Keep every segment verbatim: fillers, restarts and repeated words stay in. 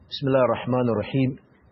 بسم الله الرحمن الرحيم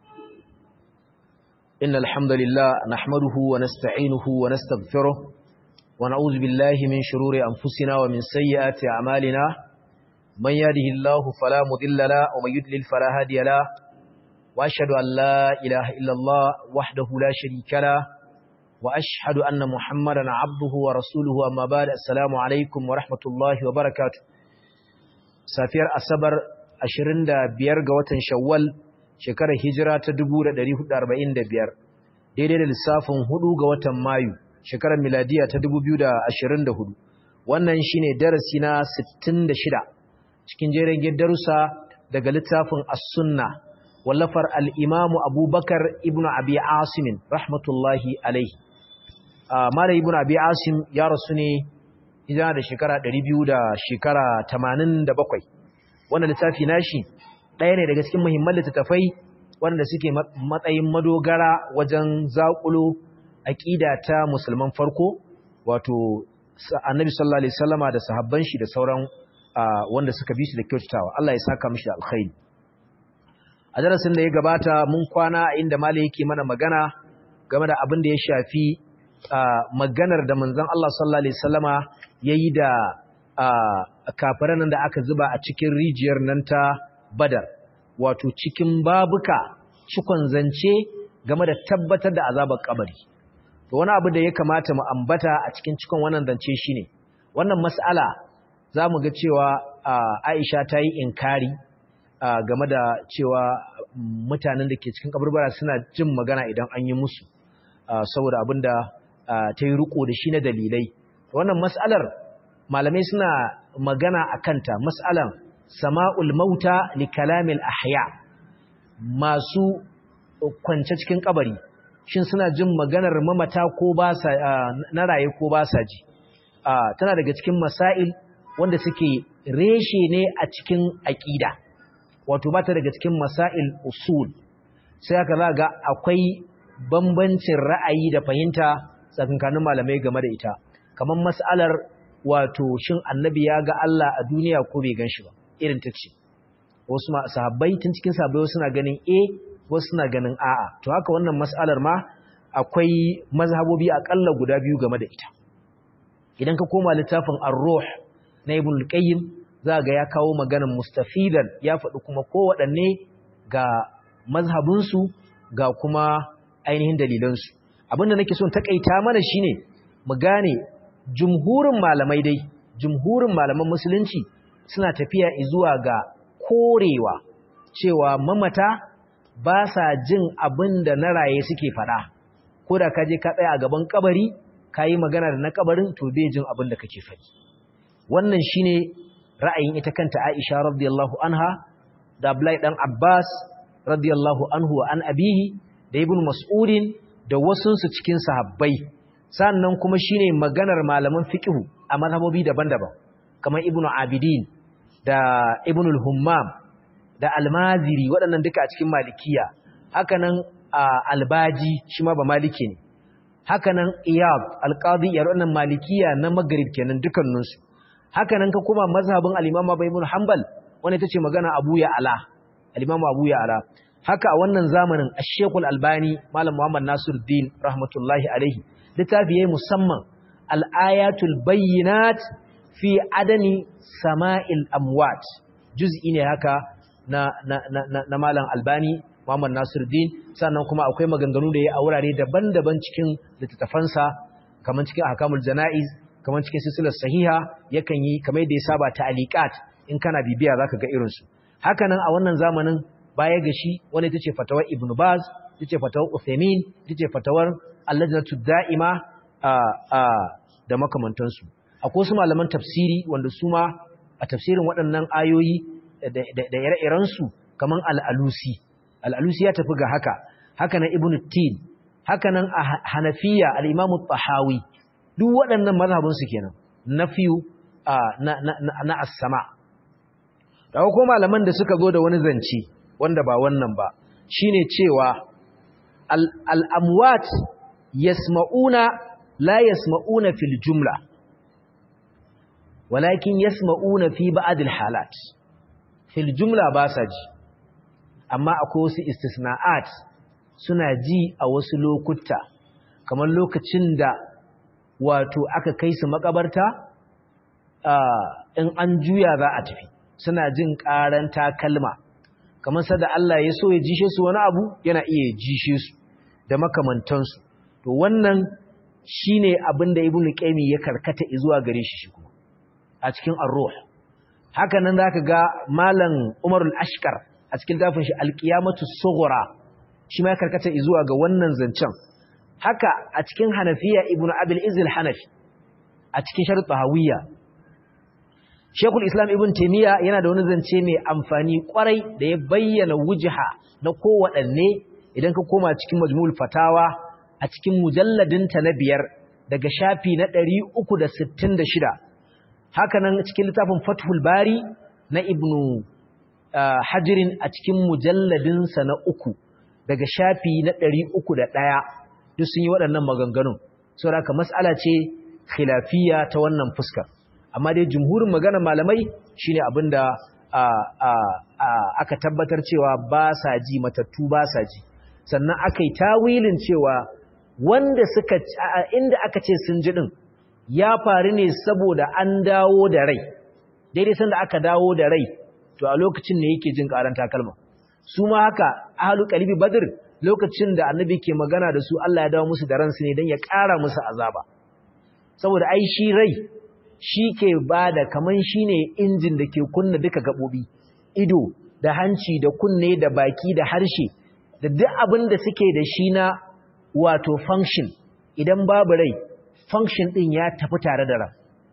إن الحمد لله نحمده ونستعينه ونستغفره ونعوذ بالله من شرور أنفسنا ومن سيئات أعمالنا من يهده الله فلا مضل له ومن يضلل فلا هادي له وأشهد أن لا إله إلا الله وحده لا شريك له وأشهد أن محمدا عبده ورسوله أما بعد السلام عليكم ورحمة الله وبركاته سافير أصبر ashirin da biyar ga watan Shawwal shekarar hijira ta dubu da ɗari hudu da arba'in da biyar daidai da lissafin hudu ga watan Mayu shekarar miladiya ta dubu biyu da ashirin da hudu wannan shine darasi na sittin da shida cikin jerin darussa daga littafin As-Sunnah wallafar al-Imam Abubakar ibn Abi Asim rahmatullahi alaihi Malam ibn Abi Asim ya rasu ne hijira da shekara ɗari biyu da shekara tamanin da bakwai wannan littafi nashi ɗaya ne daga cikin muhimman littattafai wanda suke matsayin madogara wajen zaƙulo aqida ta musulman farko wato annabi sallallahu alaihi wasallama da sahabban shi da sauran wanda suka bi shi da kyautatawa Allah ya saka mishi da alkhairi a darasin da ya gabata mun kwana inda malai yake mana magana game da abin da ya shafi maganar da manzon Allah sallallahu alaihi wasallama yayi da a kafiran nan da aka zuba a cikin rijiyar nan ta Badar wato cikin babuka cikon zance game da tabbatar da azabar kabari to wani abu da ya kamata mu ambata a cikin cikon wannan zance shine wannan mas'ala zamu ga cewa Aisha ta yi inkari game da cewa mutanen da ke cikin kaburbara suna jin magana idan an yi musu saboda abinda ta yi riko da shi na dalilai wannan mas'alar malamai suna magana a kanta mas'alan sama'ul mauta li kalamil ahya masu kwance cikin kabari shin suna jin maganar mamata ko ba sa na raye ko ba sa ji tana daga cikin masail wanda suke reshe ne a cikin aqida wato ba ta daga cikin masail usul sai aka zaga akwai bambancin ra'ayi da fahimta tsakankanin malamai game da ita kamar mas'alar wato shin annabi ya ga Allah a duniya ko bai ganshi ba irin ta ce wasu ma sahabbai tun cikin sahabbai suna ganin eh wasu suna ganin a'a to haka wannan mas'alar ma akwai mazhabobi akalla guda biyu game da ita idan ka koma littafin ar-ruh na ibn al-qayyim za ga ya kawo maganar mustafidan ya faɗi kuma ko waɗanne ga mazhabin su ga kuma ainihin dalilan su abinda nake so in takaita mana shine mu gane jumhurin malamai dai jumhurin malaman musulunci suna tafiya zuwa ga korewa cewa mamata ba sa jin abin da na raye suke faɗa ko da ka je ka tsaya a gaban kabari ka yi magana da na kabarin to bai jin abin da kake faɗi wannan shine ra'ayin ita kanta Aisha radiyallahu anha da Abdullahi dan Abbas radiyallahu anhu wa an abihi da Ibn Mas'udin da wasunsu cikin sahabbai sannan kuma shine maganar malaman fiqh a mazhabobi daban-daban kamar Ibn Abidin da Ibn al-Hummam da Al-Maziri waɗannan duka a cikin Malikiya hakanan Al-Baji shi ma ba Maliki ne hakanan Iyad Al-Qadi ya waɗannan Malikiya na Maghrib kenan dukkanin su hakanan ka kuma mazhabin al-Imam Ibn Hanbal wanda tace magana Abu Ya'la al-Imam Abu Ya'la haka a wannan zamanin Ash-Sheikh Al-Albani Malam Muhammad Nasiruddin rahmatullahi alaihi littafi yayi musamman al-ayatul bayyinat fi adani sama'il amwat juz'i ne haka na na na, na Malam Albani Muhammad Nasiruddin sannan kuma akwai maganganu da yayi a wurare daban-daban cikin littattafansa kaman cikin ahkamul janaiz kaman cikin silsilar sahiha yakan yi kamar da ya saba ta'aliqat in kana bibiya zaka ga irin su haka nan a wannan zamanin baya ga shi wani tace fatawar Ibn Baz tace fatawar Uthaymeen tace fatawar Al-Lajnatu Da'ima da makamantansu akwai su malaman tafsiri wanda su ma a tafsirin waɗannan ayoyi da ire-iren su kaman Al-Alusi Al-Alusi ya tafi ga haka haka nan Ibn Tin haka nan a Hanafiya al-Imam At-Tahawi duk waɗannan mazhabun su kenan nafiyu na na na as-sama da ko malaman da suka zo da wani zance wanda ba wannan ba shine cewa al-amwat yasma'una la yasma'una fil jumla walakin yasma'una fi ba'd al-halat fil jumla ba sa ji amma akwai wasu istisna'at suna ji a wasu lokuta kamar lokacin da wato aka kai su makabarta in an juya za a tafi suna jin karan takalma kamar sada Allah ya so ya jishe su wani abu yana iya jishe su da makamantansu to wannan shine abin da Ibn Qayyim ya karkata zuwa gare shi shi kuma a cikin Ar-Ruh haka nan zaka ga Malam Umar al-Ashkar a cikin tafin shi Al-Qiyamatu Sughra shi ma ya karkata zuwa ga wannan zancen haka a cikin Hanafiya Ibn Abil Izz al-Hanafi a cikin Sharh Tahawiyya Sheikhul Islam Ibn Taymiyyah yana da wani zance mai amfani kwarai da ya bayyana wujha na kowaɗanne idan ka koma cikin Majmu'ul Fatawa a cikin mujalladinta na biyar daga shafi na ɗari uku da sittin da shida haka nan cikin littafin Fathul Bari na Ibn Hajirin a cikin mujalladinsa na uku daga shafi na ɗari uku da ɗaya duk sun yi waɗannan maganganun saboda haka mas'ala ce khilafiyya ta wannan fuskar amma dai jumhurin magana malamai shine abinda aka tabbatar cewa ba sa ji matattu ba sa ji sannan aka yi tawilin cewa wanda suka inda aka ce sun ji din ya faru ne saboda an dawo da rai daidai sanda aka dawo da rai to a lokacin ne yake jin karan takalma su ma haka ahlul qalbi badr lokacin da annabi ke magana da su Allah ya dawo musu da ransu ne dan ya ƙara musu azaba saboda ai shi rai shi ke bada kaman shine injin da ke kunna duka gabobi ido da hanci da kunne da baki da harshe da duk abin da suke da shi na wato function idan babu rai function din ya tafi tare da ran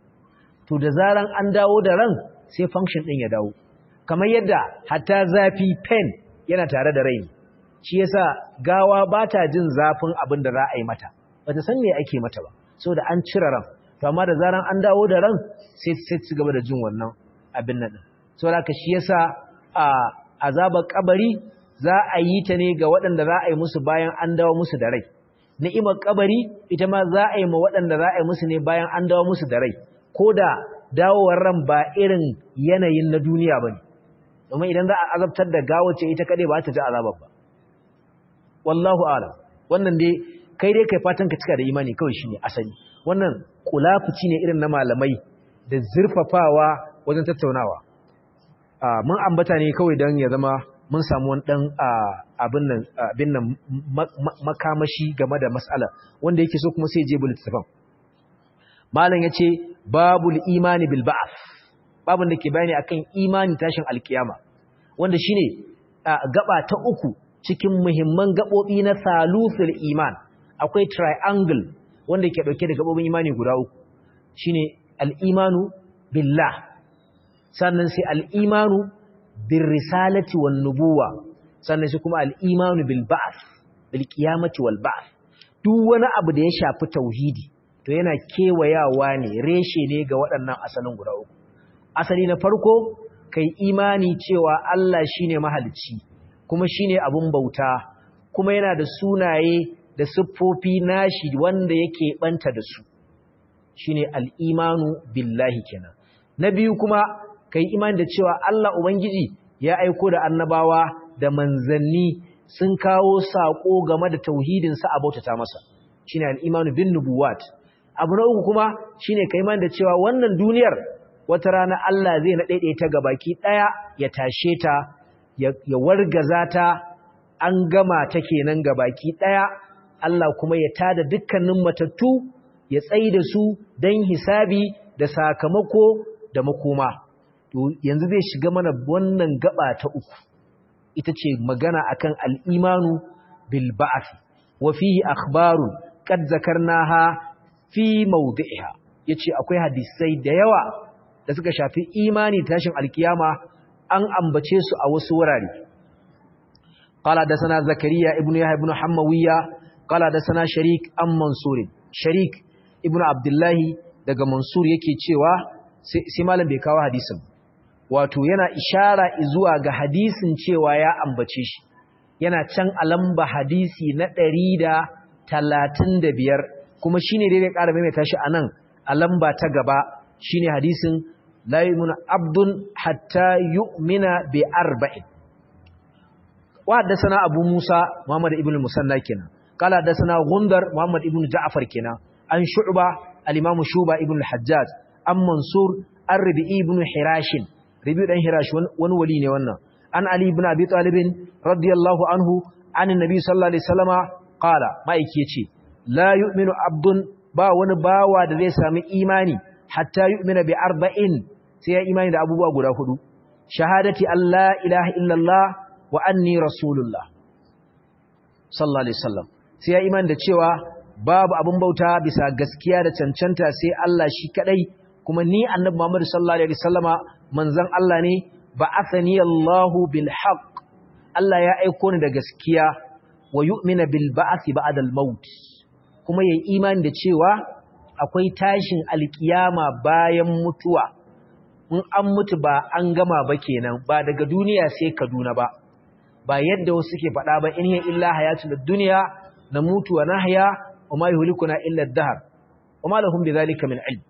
to da zaran an dawo da ran sai function din ya dawo kamar yadda hatta zafi pain yana tare da rai shi yasa gawa ba ta jin zafin abin da za a yi mata bata san me ake mata ba saboda an cire ran to amma da zaran an dawo da ran sai sai ci gaba da jin wannan abin nan din saboda haka shi yasa a azabar kabari za a yi ta ne ga waɗanda za a yi musu bayan an dawo musu da rai ni'imar kabari ita ma za a yi ma waɗanda za a yi musu ne bayan an dawo musu da rai ko da dawowar ran ba irin yanayin na duniya ba ne domin idan za a azabtar da gawace ita kaɗai ba ta ji azabar ba wallahu alam wannan dai kai dai kai fatan ka cika da imani kawai shine asali wannan kulafuci ne irin na malamai da zurfafawa wajen tattaunawa mun ambata ne kawai don ya zama mun samu wani ɗan abin nan abin nan makamashi game da mas'ala wanda yake so kuma sai je bul littafin malam yace babul imani bil ba'th babun da ke bayani akan imani tashin alkiyama wanda shine gaba ta uku cikin muhimman gabobi na salusul iman akwai triangle wanda ke dauke da gabobin imani guda uku shine al-imanu billah sannan sai al-imanu bir risalati wan nubuwa sannan sai kuma al-imanu bil ba'th bil qiyamati wal ba'th duk wani abu da ya shafi tauhidi to yana kewayawa ne reshe ne ga waɗannan asalin guda uku asali na farko kai imani cewa Allah shine mahalicci kuma shine abun bauta kuma yana da sunaye da siffofi nashi wanda yake banta da su shine al-imanu billahi kenan na biyu kuma kai imani da cewa Allah ubangiji ya aiko da annabawa da manzanni sun kawo sako game da tauhidin sa abautata masa shine al-imanu bin nubuwat abu na uku kuma shine kai imani da cewa wannan duniyar wata rana Allah zai na daidaita gabaki daya ya tashe ta ya wargaza ta an gama ta kenan gabaki daya Allah kuma ya tada dukkanin matattu ya tsaida su dan hisabi da sakamako da makoma to yanzu zai shiga mana wannan gaba ta uku ita ce magana akan al-imanu bil ba'th wa fihi akhbarun qad zakarnaha fi mawdi'iha yace akwai hadisai da yawa da suka shafi imani tashin alkiyama an ambace su a wasu wurare qala da sana zakariya ibnu yahya ibnu hammawiya qala da sana sharik am mansur sharik ibnu abdullahi daga mansur yake cewa sai malam bai kawo hadisin wato yana ishara zuwa ga hadisin cewa ya ambace shi yana can a lamba hadisi na ɗari da talatin da biyar kuma shine dai zai ƙara maimaita shi anan a lamba ta gaba shine hadisin la yu'minu abdun hatta yu'mina bi arba'in wa haddathana Abu Musa Muhammad ibn al-Musanna kenan qala haddathana Gundar Muhammad ibn Ja'far kenan an Shu'ba al-Imam Shu'ba ibn al-Hajjaj an Mansur ar-Rabi'i ibn Hirash Rabi'u dan Hirash wani wali ne wannan an Ali ibn Abi Talib radiyallahu anhu an annabi sallallahu alaihi wasallama qala maiki yace la yu'minu abdun ba wani bawa da zai sami imani hatta yu'mina bi arba'in sai ya imani da abubuwa guda hudu shahadati alla ilaha illallah wa anni rasulullah sallallahu alaihi wasallam sai ya imani da cewa babu abun bauta bisa gaskiya da cancanta sai Allah shi kadai kuma ni annabi Muhammad sallallahu alaihi wasallama manzon Allah ne ba'athani Allahu bil haqq Allah ya aiko ni da gaskiya wa yu'mina bil ba'thi ba'da al maut kuma yayi imani da cewa akwai tashin alkiyama bayan mutuwa in an mutu ba an gama ba kenan ba daga duniya sai Kaduna ba ba yadda wasu suke faɗa ba in hiya illa hayatul dunya namutu wa nahya wa ma yuhlikuna illa ad-dahr wa ma lahum bidhalika min ilm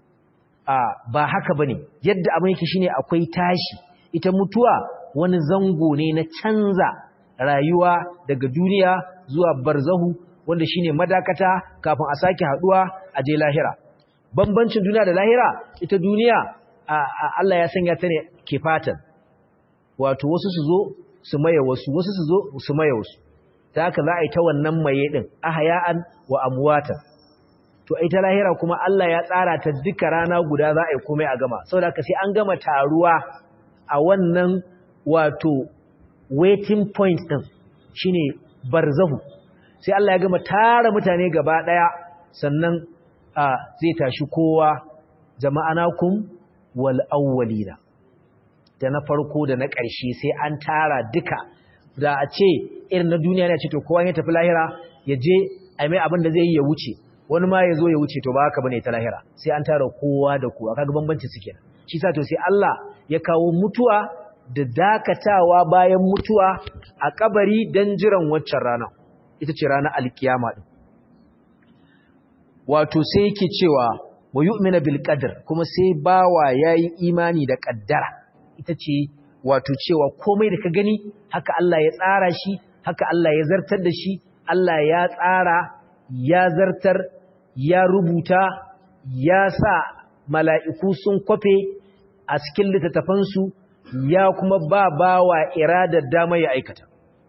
a ba haka bane yadda abin yake shine akwai tashi ita mutuwa wani zango ne na canza rayuwa daga duniya zuwa barzahu wanda shine madakata kafin a sake haduwa a je lahira bambancin duniya da lahira ita duniya Allah ya sanya ta ne kifatan wato wasu su zo su maye wasu wasu su zo su maye wasu ta haka za a yi ta wannan maye din ahya'an wa amwata to ita lahira kuma Allah ya tsara ta duka rana guda za a yi komai a gama saboda haka sai an gama taruwa a wannan wato waiting point din shine barzahu sai Allah ya gama tara mutane gaba daya sannan zai tashi kowa jama'anakum wal awwalina da na farko da na ƙarshe sai an tara duka da a ce irin na duniya ne ce to kowa ya tafi lahira ya je a mai abin da zai yi ya wuce wani ma ya zo ya wuce to ba haka bane ta lahira sai an tara kowa da kowa kaga bambanci suke shi sa to sai Allah ya kawo mutuwa da dakatawa bayan mutuwa a kabari dan jiran waccan rana ita ce ranar alkiyama din wato sai yake cewa wa yu'mina bil qadr kuma sai bawa yayi imani da kaddara ita ce wato cewa komai da ka gani haka Allah ya tsara shi haka Allah ya zartar da shi Allah ya tsara ya zartar ya rubuta ya sa mala'iku sun kwafe a cikin littattafansu ya kuma ba bawa iradar dama ya aikata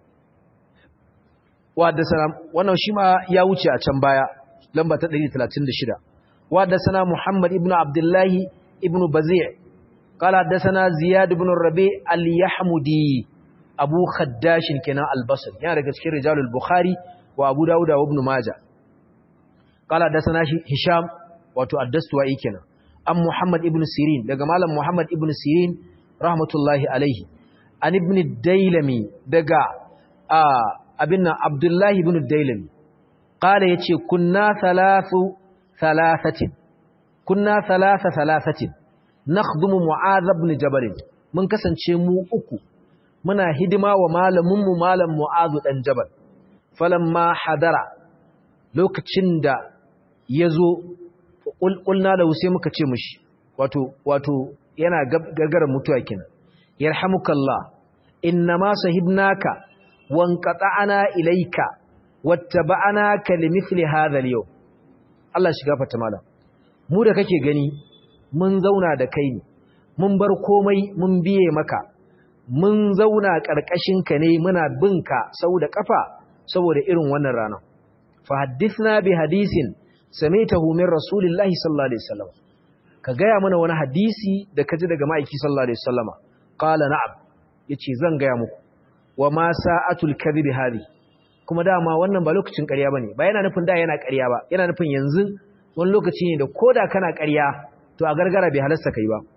wadda salam wannan shi ma ya wuce a can baya lamba ta ɗari talatin da shida wadda sana Muhammad ibn Abdullahi ibn Bazi' قال حدثنا زياد بن الربيع اليحمدي ابو خداش كنا البصري يعني daga cikin rijalul bukhari wa abu dauda wa ibn majah قال حدثنا هشام wato addastuwai kenan am muhammad ibn sirin daga malam muhammad ibn sirin rahmatullahi alaihi an ibn dailami daga abinna abdullahi ibn dailami qala yace kunna thalathu thalathatin kunna thalatha thalathatin nakhdumu mu'adh ibn jabal mun kasance mu uku muna hidima wa malamin mu malam mu'adh dan jabal falamma hadara lokacin da yazo qulna lahu sai muka ce mishi wato wato yana gargaran mutuwa kenan yarhamukallah innama sahibnaka wanqata'ana ilayka wattaba'anaka limithli hadha al-yawm Allah shiga fata malam mu da kake gani mun zauna da kai ne mun bar komai mun biye maka mun zauna ƙarƙashinka ne muna binka sau da ƙafa saboda irin wannan rana fa haddithna bi hadisin samitahu min rasulillahi sallallahu alaihi wasallam ka gaya mana wani hadisi da kaji daga ma'aiki sallallahu alaihi wasallama qala na'am yace zan gaya muku wa ma sa'atul kadhibi hadi kuma dama wannan ba lokacin ƙarya bane ba yana nufin da yana ƙarya ba yana nufin yanzu wani lokaci ne da koda kana ƙarya to a gargara bai halarsa kai ba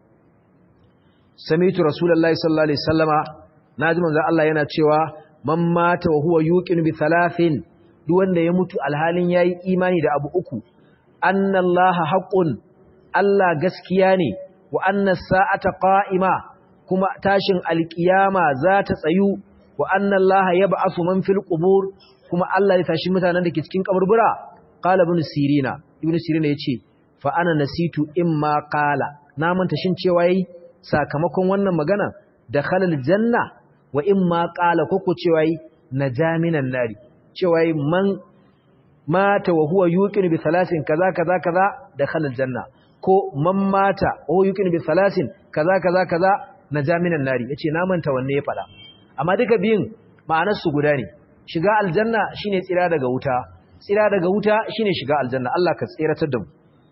sami'tu rasulullahi sallallahu alaihi wasallama naji manzo Allah yana cewa man mata wa huwa yuqinu bi thalathin duk wanda ya mutu alhalin yayi imani da abu uku annallaha haqqun Allah gaskiya ne wa anna sa'ata qa'ima kuma tashin alkiyama za ta tsayu wa annallaha yab'athu man fil qubur kuma Allah ya tashi mutanen da ke cikin kaburbura qala ibn sirina ibn sirina yace fa ana nasitu imma qala na manta shin cewa yayi sakamakon wannan magana da khalal janna wa imma qala koko cewa yi najaminan nari cewa yi man mata wa huwa yuqinu bi thalathin kaza kaza kaza dakhala aljanna ko man mata wa huwa yuqinu bi thalathin kaza kaza kaza najaminan nari yace na manta wanne ya fada amma duka biyun ma'anar su guda ne shiga aljanna shine tsira daga wuta tsira daga wuta shine shiga aljanna Allah ka tsiratar da mu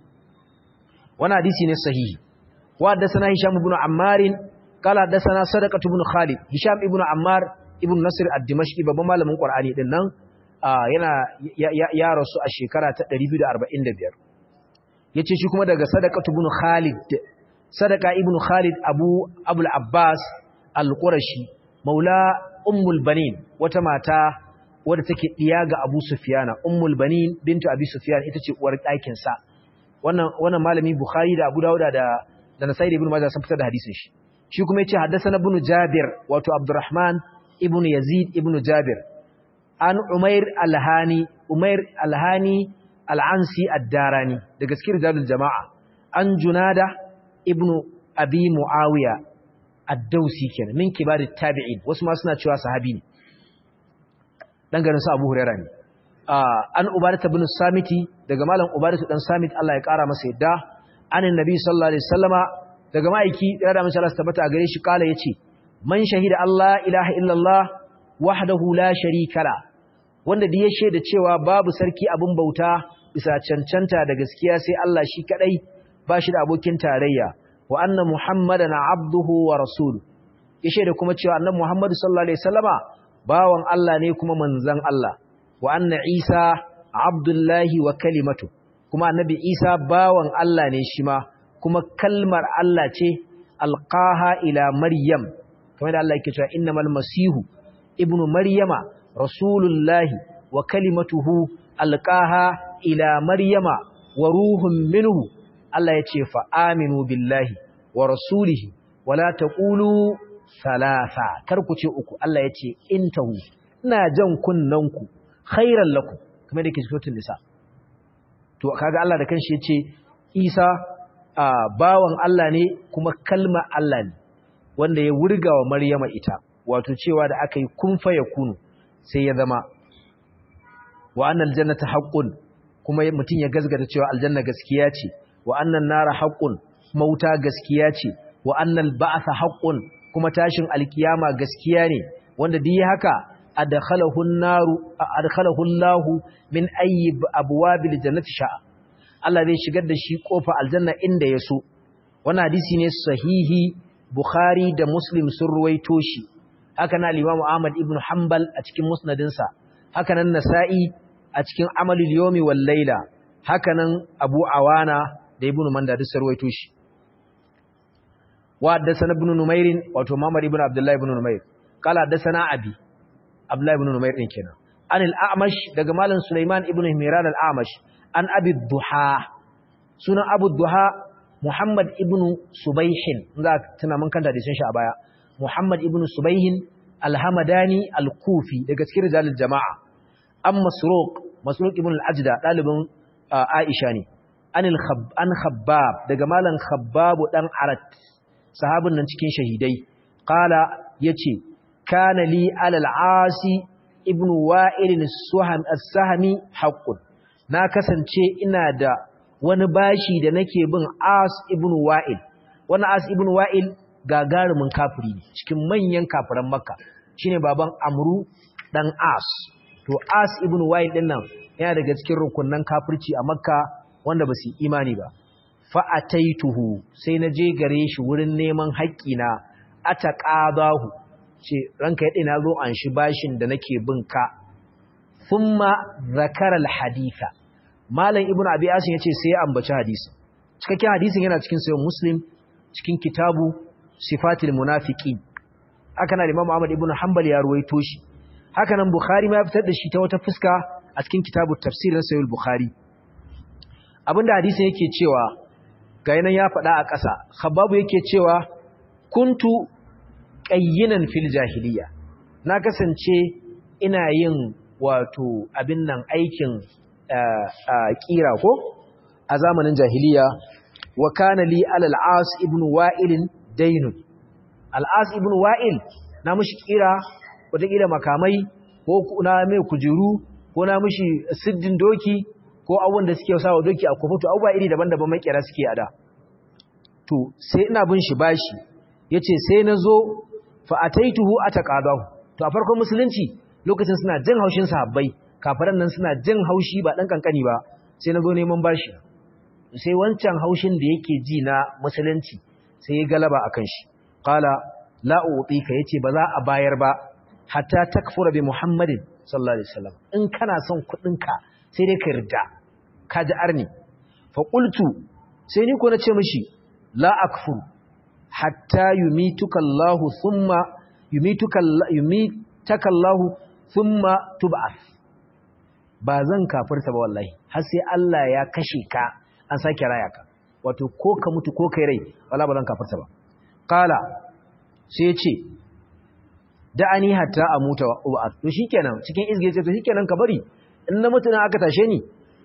wannan hadisi ne sahihi wa haddathana hisham ibn ammar qala haddathana sadaqah ibn khalid hisham ibn ammar ibn nasr ad-dimashqi babban malamin qur'ani din nan yana ya rasu a shekara ta ɗari biyu da arba'in da biyar yace shi kuma daga sadaqah ibn khalid sadaqa ibn khalid abu abul abbas al-qurashi maula ummul banin wata mata wadda take diya ga Abu Sufyana ummul banin bintu Abi Sufyan ita ce uwar ɗakin sa wannan wannan malami Bukhari da Abu Dawud da da Nasa'i ibn Majah sun fitar da hadisin shi shi kuma yace haddathana ibn Jabir wato Abdurrahman ibn Yazid ibn Jabir an Umair al-Hani Umair al-Hani al-Ansi ad-Darani daga cikin rijalul jama'a an Junada ibn Abi Muawiya ad-Dawsi kenan min kibarit tabi'in wasu ma suna cewa sahabi ne dan garin su Abu Hurairah ne an Ubadah ibn Samiti daga malam Ubadah dan Samit Allah ya kara masa yadda anin nabi sallallahu alaihi wasallama daga maiki ya da masha Allah tabbata a gare shi kala yace man shahida Allah ilaha illallah wahdahu la sharika la wanda da ya shaida cewa babu sarki abin bauta bisa cancanta da gaskiya sai Allah shi kadai ba shi da abokin tarayya wa anna muhammadan abduhu wa rasuluhu ya shaida kuma cewa annabi Muhammad sallallahu alaihi wasallama bawan Allah ne kuma manzon Allah wa anna Isa abdullahi wa kalimatu kuma annabi Isa bawan Allah ne shi ma kuma kalmar Allah ce alqaha ila maryam kamar da Allah yake cewa innamal masihu ibnu maryama rasulullahi wa kalimatuhu alqaha ila maryama wa ruhun minhu Allah yace fa aminu billahi wa rasulihi wala taqulu salasa kar ku ce uku Allah yace intahu ina jan kunnanku khairan lakum kamar da yake cikin nisa to kaga Allah da kanshi yace Isa bawan Allah ne kuma kalma Allah ne wanda ya wurga wa Maryama ita wato cewa da aka yi kun fa yakunu sai ya zama wa annal jannata haqqun kuma mutun ya gazgata cewa aljanna gaskiya ce wa annan nara haqqun mauta gaskiya ce wa annal ba'tha haqqun kuma tashin alkiyama gaskiya ne wanda dai haka adkhalahu an-naru adkhalahu Allahu min ayyi abwabil jannati sha'a Allah zai shigar da shi kofa aljanna inda ya so wannan hadisi ne sahihi Bukhari da Muslim sun ruwaito shi haka nan Imam Ahmad ibn Hanbal a cikin musnadinsa haka nan Nasa'i a cikin Amalul Yawmi wal Layla haka nan Abu Awana da Ibn Manda duk sun ruwaito shi wa haddathana ibn Numair wato Muhammad ibn Abdullah ibn Numair qala haddathana Abi Abdullah ibn Numair din kenan an al-A'mash daga malam Sulaiman ibn Himran al-A'mash an Abi Duha sunan Abu Duha Muhammad ibn Subayhin za tuna mun kanta da shi a baya Muhammad ibn Subayhin al-Hamadani al-Kufi daga cikin rijalul jama'a an Masruq Masruq ibn al-Ajda dalibin Aisha ne anil khab an Khabbab daga malam Khabbab dan Arat sahabin nan cikin shahidai qala yace kana li al-Asi ibn Wa'il as-Sahmi haqqun na kasance ina da wani bashi da nake bin As ibn Wa'il wani As ibn Wa'il gagarumin kafiri ne cikin manyan kafiran Makka shine baban Amru dan As to As ibn Wa'il din nan yana daga cikin rukunnan kafirci a Makka wanda ba su imani ba fa ataituhu sai na je gare shi wurin neman haƙƙina ataqadahu ce ranka yade na zo an shi bashin da nake bin ka thumma zakara al-haditha malam ibnu abi asim yace sai ya ambaci hadisi cikakken hadisin yana cikin sahih muslim cikin kitabu sifatil munafiqin haka nan imam ahmad ibnu hanbal ya ruwaito shi haka nan bukhari ma ya fitar da shi ta wata fuska a cikin kitabu tafsirin sahih bukhari abinda hadisin yake cewa ga yanan ya faɗa a ƙasa khababu yake cewa kuntu qayyinan fil jahiliya na kasance ina yin wato abin nan aikin kira ko a zamanin jahiliya wa kana li al-as ibn wa'il daynun al-as ibn wa'il na mishi kira wataƙila makamai ko na mai kujeru ko na mishi siddin doki ko abubuwan da suke sawa doki a kofato abubuwa iri daban-daban makera suke a da to sai ina bin shi bashi yace sai na zo fa ataituhu ataqadahu to a farkon musulunci lokacin suna jin haushin sahabbai kafiran nan suna jin haushi ba dan kankani ba sai na zo neman bashi sai wancan haushin da yake ji na musulunci sai ya galaba akan shi qala la utika yace ba za a bayar ba hatta takfura bi muhammadin sallallahu alaihi wasallam in kana son kudin ka sai dai ka rida ka ji arni fa qultu sai ni ko na ce mishi la akfuru hatta yumituka Allah thumma yumituka yumitaka Allah thumma tub'ath ba zan kafirta ba wallahi har sai Allah ya kashe ka an sake raya ka wato ko ka mutu ko kai rai wala ba zan kafirta ba qala sai ya ce da'ani hatta amuta wa ub'ath to shikenan cikin izge ce to shikenan ka bari in na mutu na aka tashe ni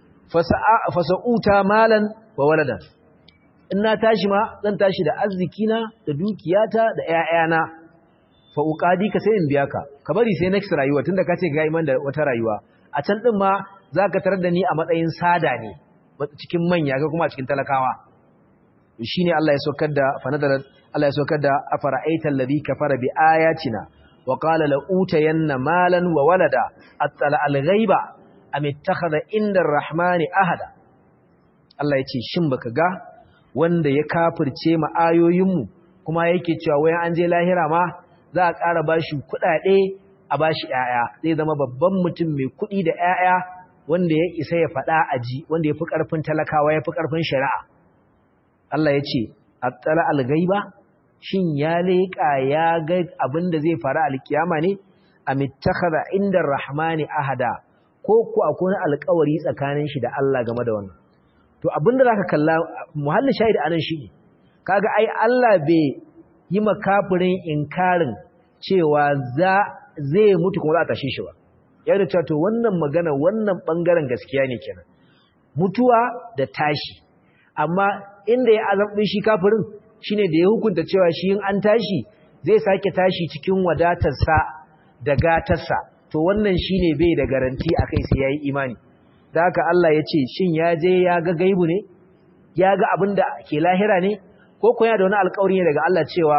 fasa'uta malan wa waladan in na tashi ma zan tashi da arzikina da dukiyata da ƴaƴana fa uqadi ka sai in biya ka ka bari sai next rayuwa tunda ka ce ga iman da wata rayuwa a can din ma zaka tarar da ni a matsayin sada ne cikin manya ga kuma cikin talakawa shine Allah ya saukar da fanadar Allah ya saukar da afara'aita alladhi kafara bi ayatina wa qala la utayanna malan wa walada attala al-ghaiba am ittakhadha inda ar-rahmani ahada Allah ya ce shin baka ga wanda ya kafirce mu ayoyinmu kuma yake cewa wai an je lahira ma za a ƙara bashi kuɗaɗe a bashi ƴaƴa zai zama babban mutum mai kuɗi da ƴaƴa wanda ya isa ya faɗa aji wanda ya fi ƙarfin talakawa ya fi ƙarfin shari'a Allah ya ce attala al-ghaiba shin ya leƙa ya ga abin da zai faru alkiyama ne am ittakhadha inda ar-rahmani ahada ko ku akwai alƙawari tsakanin shi da Allah game da wannan to abinda zaka kalla muhallin shahid anan shi kaga ai Allah bai yi makafirin inkarin cewa za zai mutu kuma za a tashe shi ba yana cewa to wannan magana wannan bangaren gaskiya ne kenan mutuwa da tashi amma inda ya azabin shi kafirin shine da ya hukunta cewa shi in an tashi zai sake tashi cikin wadatarsa da gatarsa to wannan shine bai da garanti akai sai yayi imani da haka Allah ya ce shin ya je ya ga gaibu ne ya ga abin da ke lahira ne ko ko ya da wani alƙawari ne daga Allah cewa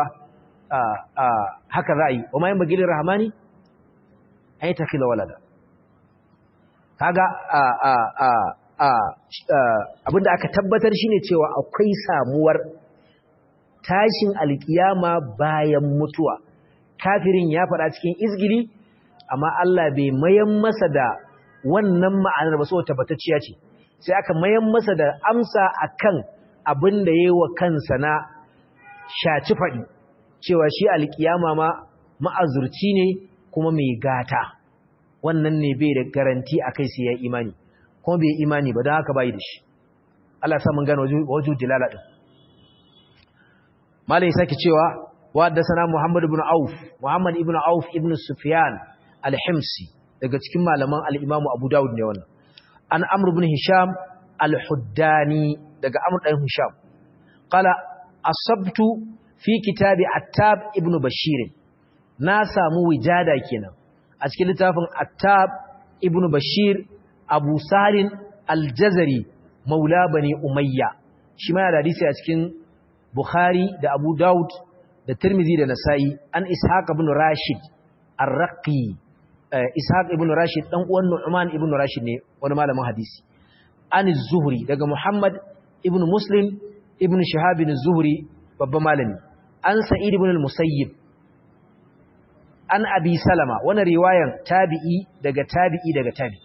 haka za a yi wa mayan bagilin rahmani ai ta kila walada kaga abin da aka tabbatar shine cewa akwai samuwar tashin alkiyama bayan mutuwa kafirin ya faɗa cikin izgili amma Allah bai mayan masa da wannan ma'anar ba so tabbatacciya ce sai aka mayan masa da amsa akan abin da yayi wa kansa na shaci fadi cewa shi alkiyama ma ma'azurci ne kuma mai gata wannan ne bai da garanti akai sai ya imani kuma bai imani ba dan haka bai da shi Allah ya sa mun gano waju dilala din malai sake cewa wa haddathana Muhammad ibn Auf Muhammad ibn Auf ibn Sufyan al-Himsi daga cikin malaman al-Imam Abu Dawud ne wannan an Amr ibn Hisham al-Huddani daga Amr ibn Hisham qala asabtu fi kitabi Attab ibn Bashir na samu wijada kenan a cikin littafin Attab ibn Bashir Abu Salim al-Jazari maula bani Umayya shi ma da hadisi a cikin Bukhari da Abu Dawud da Tirmidhi da Nasa'i an Ishaq ibn Rashid ar-Raqi Ishaq ibn Rashid dan uwan Nu'man ibn Rashid ne wani malamin hadisi an az-Zuhri daga Muhammad ibn Muslim ibn Shihab ibn az-Zuhri babban malami an Sa'id ibn al-Musayyib an Abi Salama wannan riwayan tabi'i daga tabi'i daga tabi'i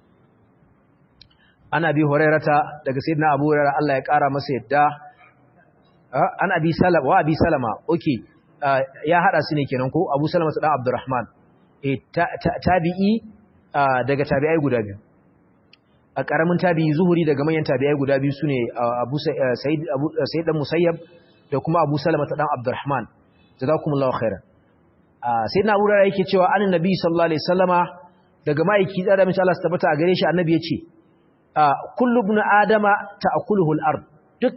an Abi Hurairata daga Sayyidina Abu Hurairah Allah ya kara masa yadda an Abi Salama wa Abi Salama okay ya hada su ne kenan ko Abu Salama dan Abdurrahman tabi'i daga tabi'ai guda biyu a karamin tabi'i Zuhri daga manyan tabi'ai guda biyu sune Abu Sa'id Abu Sa'id dan Musayyab da kuma Abu Salama dan Abdurrahman jazakumullahu khairan sayyidina Abu Hurairah yake cewa annabi sallallahu alaihi wasallama daga maiki da mace Allah tabbata a gare shi annabi yace kullu ibn adama ta'kuluhu al-ard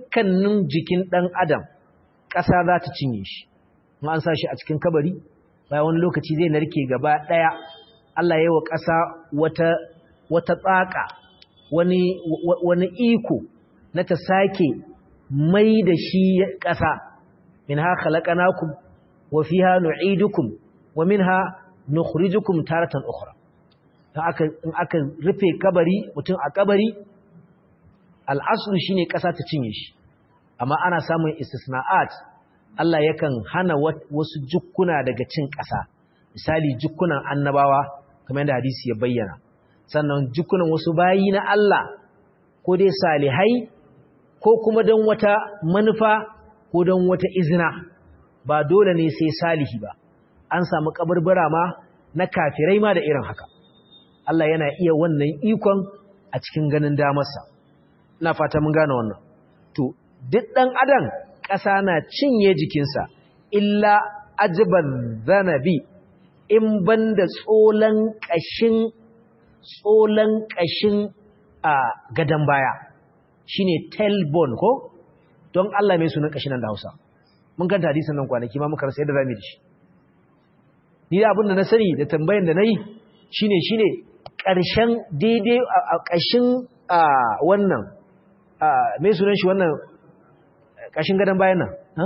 dukkanin jikin dan adam ƙasa za ta cinye shi in an sa shi a cikin kabari bayan wani lokaci zai narke gaba daya Allah ya yi wa ƙasa wata wata tsaka wani wani iko na ta sake mai da shi ƙasa minha khalaqnakum wa fiha nu'idukum wa minha nukhrijukum taratan ukhra aka in aka rufe kabari mutum a kabari al'aslu shine ƙasa ta cinye shi amma ana samun istisna'at Allah yakan hana wasu jukkuna daga cin ƙasa misali jukkunan annabawa kamar yadda hadisi ya bayyana sannan jukkunan wasu bayi na Allah ko dai salihai ko kuma don wata manufa ko don wata izina ba dole ne sai salihi ba an samu kaburbura ma na kafirai ma da irin haka Allah yana iya wannan ikon a cikin ganin damarsa ina fata mun gane wannan to duk dan adam ƙasa na cinye jikinsa illa ajban zanabi in banda tsolan ƙashin tsolan ƙashin a gadan baya shine tailbone ko don Allah mai sunan ƙashin nan da Hausa mun ganta hadisin nan kwanaki ma muka rasa yadda zamu yi shi ni da abin da na sani da tambayan da nayi shine shine ƙarshen daidai a ƙashin wannan mai sunan shi wannan ƙashin gadon bayan nan ha?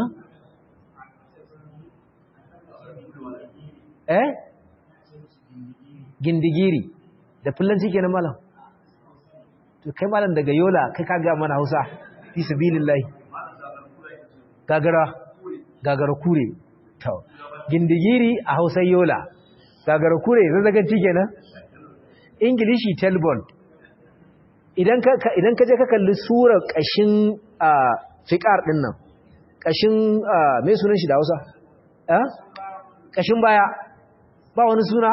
eh? gindigiri da fulanci kenan malam to kai malam daga yola kai ka ga mana Hausa fi sabilillahi gagara gagara kure to gindigiri a Hausa yola gagara kure zazzaganci kenan ingilishi tailbone idan ka idan ka je ka kalli surar kashin fiqar din nan kashin me sunan shi da Hausa eh kashin baya ba wani suna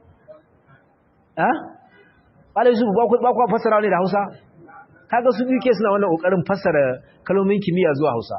eh Malai su ba ku ba ku fassara ne da Hausa kaga su U K suna wannan kokarin fassara kalmomin kimiyya zuwa Hausa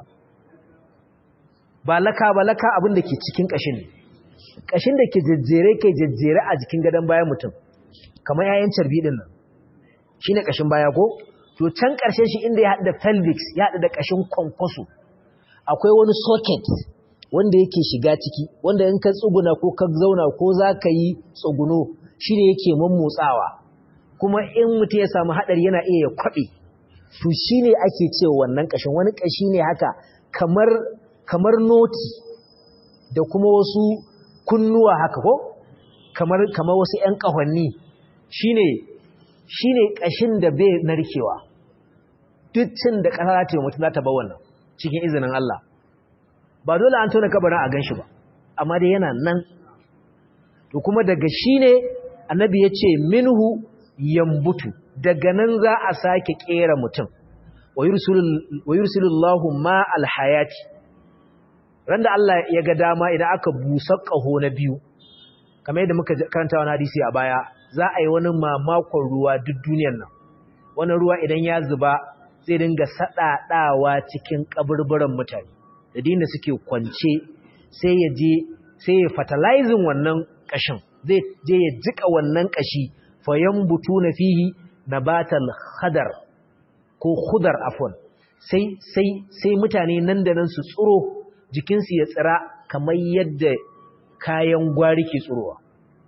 ba laka ba laka abin da ke cikin kashin kashin da ke jejjere ke jejjere a jikin gadan bayan mutum kamar yayin carbi din nan shine kashin baya ko to can karshen shi inda ya hada da pelvis ya hada da kashin kwankwaso akwai wani socket wanda yake shiga ciki wanda in ka tsuguna ko ka zauna ko zaka yi tsuguno shine yake mummotsawa kuma in mutum ya samu hadari yana iya ya kwabe to shine ake cewa wannan kashin wani kashi ne haka kamar kamar noti da kuma wasu kunnuwa haka ko kamar kamar wasu ƴan kahonni shine shine kashin da bai narkewa duk cin da kasa ta mutum za ta ba wannan cikin izinin Allah ba dole an tona kabarin a ganshi ba amma dai yana nan to kuma daga shine annabi yace minhu yambutu daga nan za a sake kera mutum wa yursilullahu ma alhayati randa Allah ya ga dama idan aka busa kaho na biyu kamar yadda muka karanta wannan hadisi a baya za a yi wani mamakon ruwa duk duniyar nan wannan ruwa idan ya zuba zai dinga sadadawa cikin kaburburan mutane da dinda suke kwance sai ya je sai ya fertilizing wannan kashin zai je ya jika wannan kashi fayambutuna fihi nabatal khadar ko khudar afwan sai sai sai mutane nan da nan su tsuro jikinsu ya tsira kamar yadda kayan gwari ke tsurowa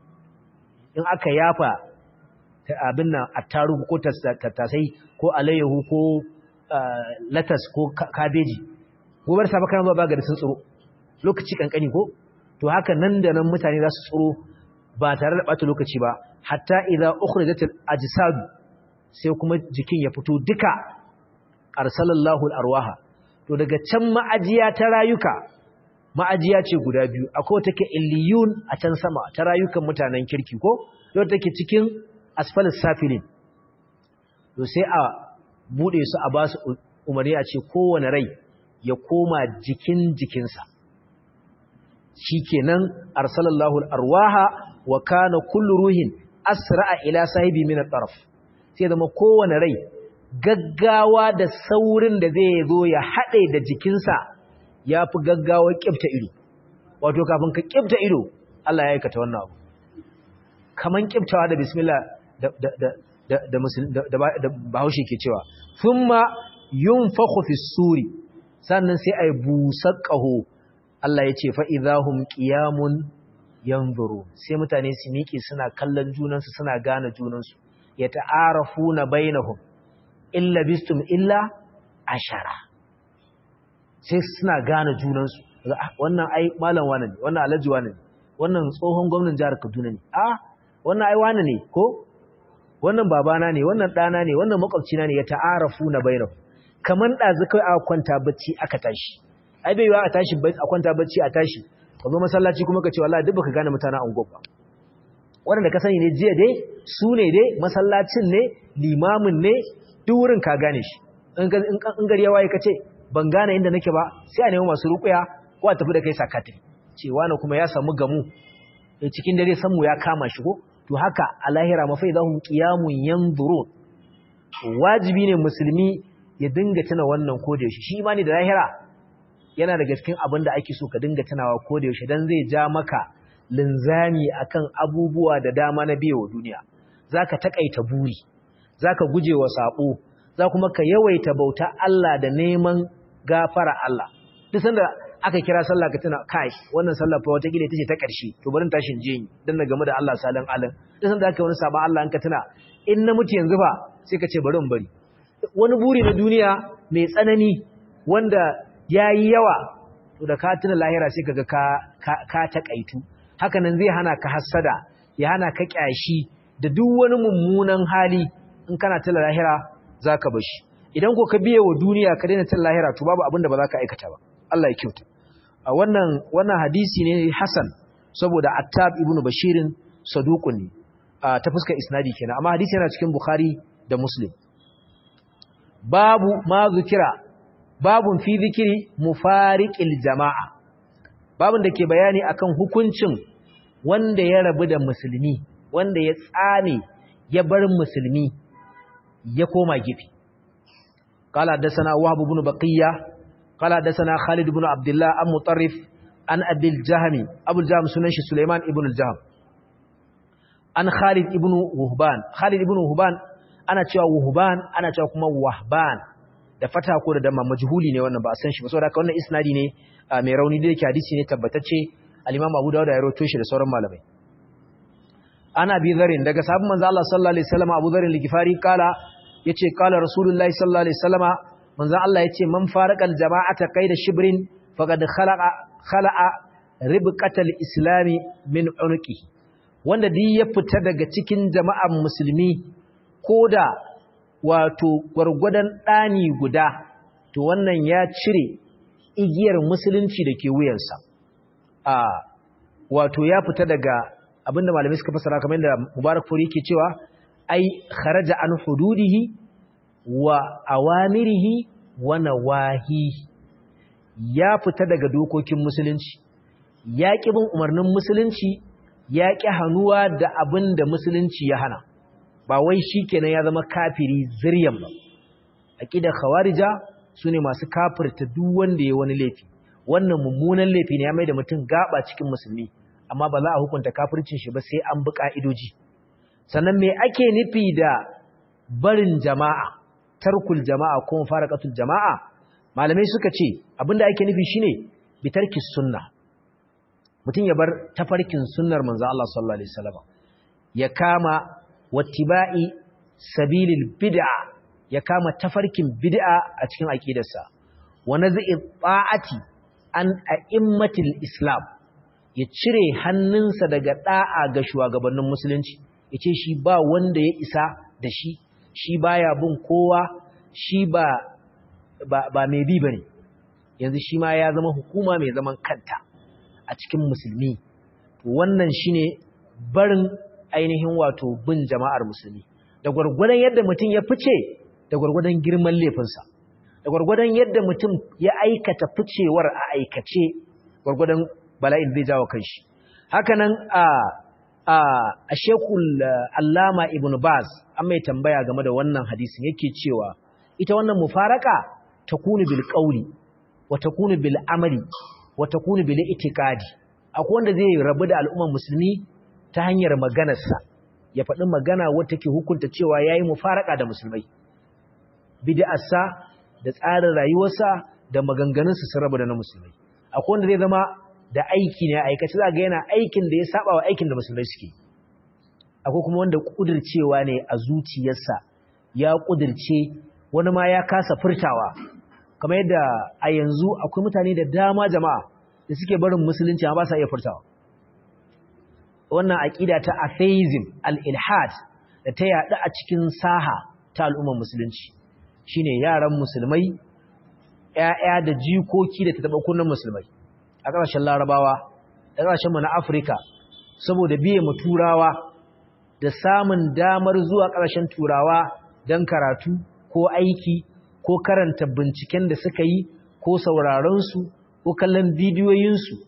in aka yafa abin nan attarugu ko tattasai ko alayyahu ko latas ko kabeji gobar safa kan ba ga sun tsuro lokaci kankani ko to haka nan da nan mutane za su tsuro ba tare da bata lokaci ba hatta idza ukhrijat al-ajsad sai kuma jikin ya fito duka arsalallahu al-arwaha to daga can ma'ajiya ta rayuka ma'ajiya ce guda biyu akwai take illiyun a can sama ta rayukan mutanen kirki ko to take cikin asfalis safilin to sai a bude su a basu umarni a ce kowane rai ya koma jikin jikinsa shikenan arsalallahu al-arwaha wa kana kullu ruhin asra'a ila sahibi min at-taraf sai zama kowane rai gaggawa da saurin da zai zo ya hade da jikinsa yafi gaggawa kifta ido wato kafin ka kifta ido Allah ya aikata wannan abu kaman kiftawa da bismillah da da da da da da Bahaushe ke cewa thumma yunfakhu fi suri sannan sai ai busar qaho Allah ya ce fa idahum qiyamun yanzuru sai mutane su miƙe suna kallon junansu suna gane junansu ya ta'arafuna bainahum illa bistum illa ashara sai suna gane junansu wannan ai malam wane ne wannan alhaji wane ne wannan tsohon gwamnatin jihar Kaduna ne ah wannan ai wane ne ko wannan babana ne wannan dana ne wannan makwabcina ne ya ta'arafuna bainahum kaman dazu kai a kwanta bacci aka tashi ai bai yiwa a tashi a kwanta bacci a tashi ka zo masallaci kuma ka ce wallahi duk baka gane mutanen anguwa ba wanda ka sani ne jiya dai su ne dai masallacin ne limamin ne duk wurin ka gane shi in gari ya waye ka ce ban gane inda nake ba sai a nemi masu ruƙuya ko a tafi da kai sakatiri cewa na kuma ya samu gamu cikin dare samu ya kama shi ko to haka a lahira mafai zahum qiyamun yanzurun wajibi ne musulmi ya dinga tuna wannan ko da yaushe shi imani da lahira yana daga cikin abin da ake so ka dinga tunawa ko da yaushe dan zai ja maka linzami akan abubuwa da dama na biyewa duniya zaka takaita buri zaka gujewa sabo za kuma ka yawaita bauta Allah da neman gafara Allah duk sanda aka kira sallah ka tuna kai wannan sallah fa wata gida tace ta ƙarshe to barin tashin je ni dan na game da Allah salan alan duk sanda aka wani sabon Allah an ka tuna in na mutu yanzu ba sai ka ce bari in bari wani buri na duniya mai tsanani wanda yayi yawa to da ka tuna lahira sai kaga ka ka, ka takaitu haka nan zai hana ka hasada ya hana ka kyashi da duk wani mummunan hali in kana tuna lahira zaka bashi idan ko ka biye wa duniya ka daina tuna lahira to babu abin da ba za ka aikata ba Allah ya kyauta a wannan wannan hadisi ne hasan saboda Attab ibn Bashirin saduqun ne ta fuskar isnadi kenan amma hadisi yana cikin Bukhari da Muslim babu ma zikira babun fi zikiri mufariqil jama'a babun da ke bayani akan hukuncin wanda ya rabu da musulmi wanda ya tsane ya bar musulmi ya koma gifi qala hadathana wahb ibn baqiya qala hadathana khalid ibn abdullah am mutarrif an abil jahmi abul jahm sunan shi sulaiman ibn al-jahm an khalid ibn wuhban khalid ibn wuhban ana cewa wuhban ana cewa kuma wahban da fata ko da damma majhuli ne wannan ba a san shi ba saboda haka wannan isnadi ne mai rauni da yake hadisi ne tabbatacce al-Imam Abu Dawud ya rawaito shi da sauran malamai ana bi zarin daga sahabban manzo Allah sallallahu alaihi wasallam Abu Dharr al-Ghifari kala yace kala Rasulullahi sallallahu alaihi wasallam manzo Allah yace man faraqal jama'ata qaida shibrin faqad khalaqa khala'a ribqatal islami min unqi wanda duk ya fita daga cikin jama'ar musulmi koda wato gwargwadon ɗani guda to wannan ya cire igiyar musulunci da ke wuyansa a wato ya fita daga abinda malamai suka fasara kamar da Mubarak Furi yake cewa ai kharaja an hududihi wa awamirihi wa nawahi ya fita daga dokokin musulunci ya ƙi bin umarnin musulunci ya ƙi hanuwa da abinda musulunci ya hana ba wai shikenan ya zama kafiri zuriyan ba aqidar khawarija sune masu kafirta duk wanda ya wani laifi wannan mummunan laifi ne ya maida mutum gaba cikin musulmi amma ba za a hukunta kafircin shi ba sai an bi ka'idoji sannan me ake nufi da barin jama'a tarkul jama'a ko faraqatul jama'a malamai suka ce abinda ake nufi shine bitarki sunna mutum ya bar tafarkin sunnar manzo Allah sallallahu alaihi wasallam ya kama wattiba'i sabilil bid'a ya kama tafarkin bid'a a cikin aqidarsa wa naz'i ta'ati an a'immatil islam ya cire hannunsa daga da'a ga shugabannin musulunci yace shi ba wanda ya isa da shi shi baya bin kowa shi ba ba, ba mai bi bane yanzu shi ma ya zama hukuma mai zaman kanta a cikin musulmi wannan shine barin ainihin wato bin jama'ar musulmi da gwargwadon yadda mutum ya fice da gwargwadon girman laifinsa da gwargwadon yadda mutum ya aikata ficewar a aikace gwargwadon bala'in zai jawo kanshi hakanan a a a Sheikhul Allama Ibn Baz an mai tambaya game da wannan hadisin yake cewa ita wannan mufaraka takunu bil qawli wa takunu bil amali wa takunu bil itiqadi akwai wanda zai rabu da al'ummar musulmi ta hanyar maganarsa ya faɗi magana wata ke hukunta cewa yayi mufaraka da musulmai bid'arsa da tsarin rayuwarsa da maganganunsa sun rabu da na musulmai akwai wanda zai zama da aiki ne aikace za ga yana aikin da ya saba wa aikin da musulmai suke akwai kuma wanda kudircewa ne a zuciyarsa ya kudirce wani ma ya kasa furtawa kamar yadda a yanzu akwai mutane da dama jama'a da suke barin musulunci amma ba sa iya furtawa wannan aqida ta atheism al-ilhad da ta yaɗu a cikin saha ta al'ummar musulunci shine yaran musulmai ƴaƴa da jikoki da taɓa kunnan musulmai a ƙasashen larabawa da ƙasashen mu na Afirka saboda biye mu turawa da samun damar zuwa ƙasashen turawa don karatu ko aiki ko karanta binciken da suka yi ko sauraron su ko kallon bidiyoyin su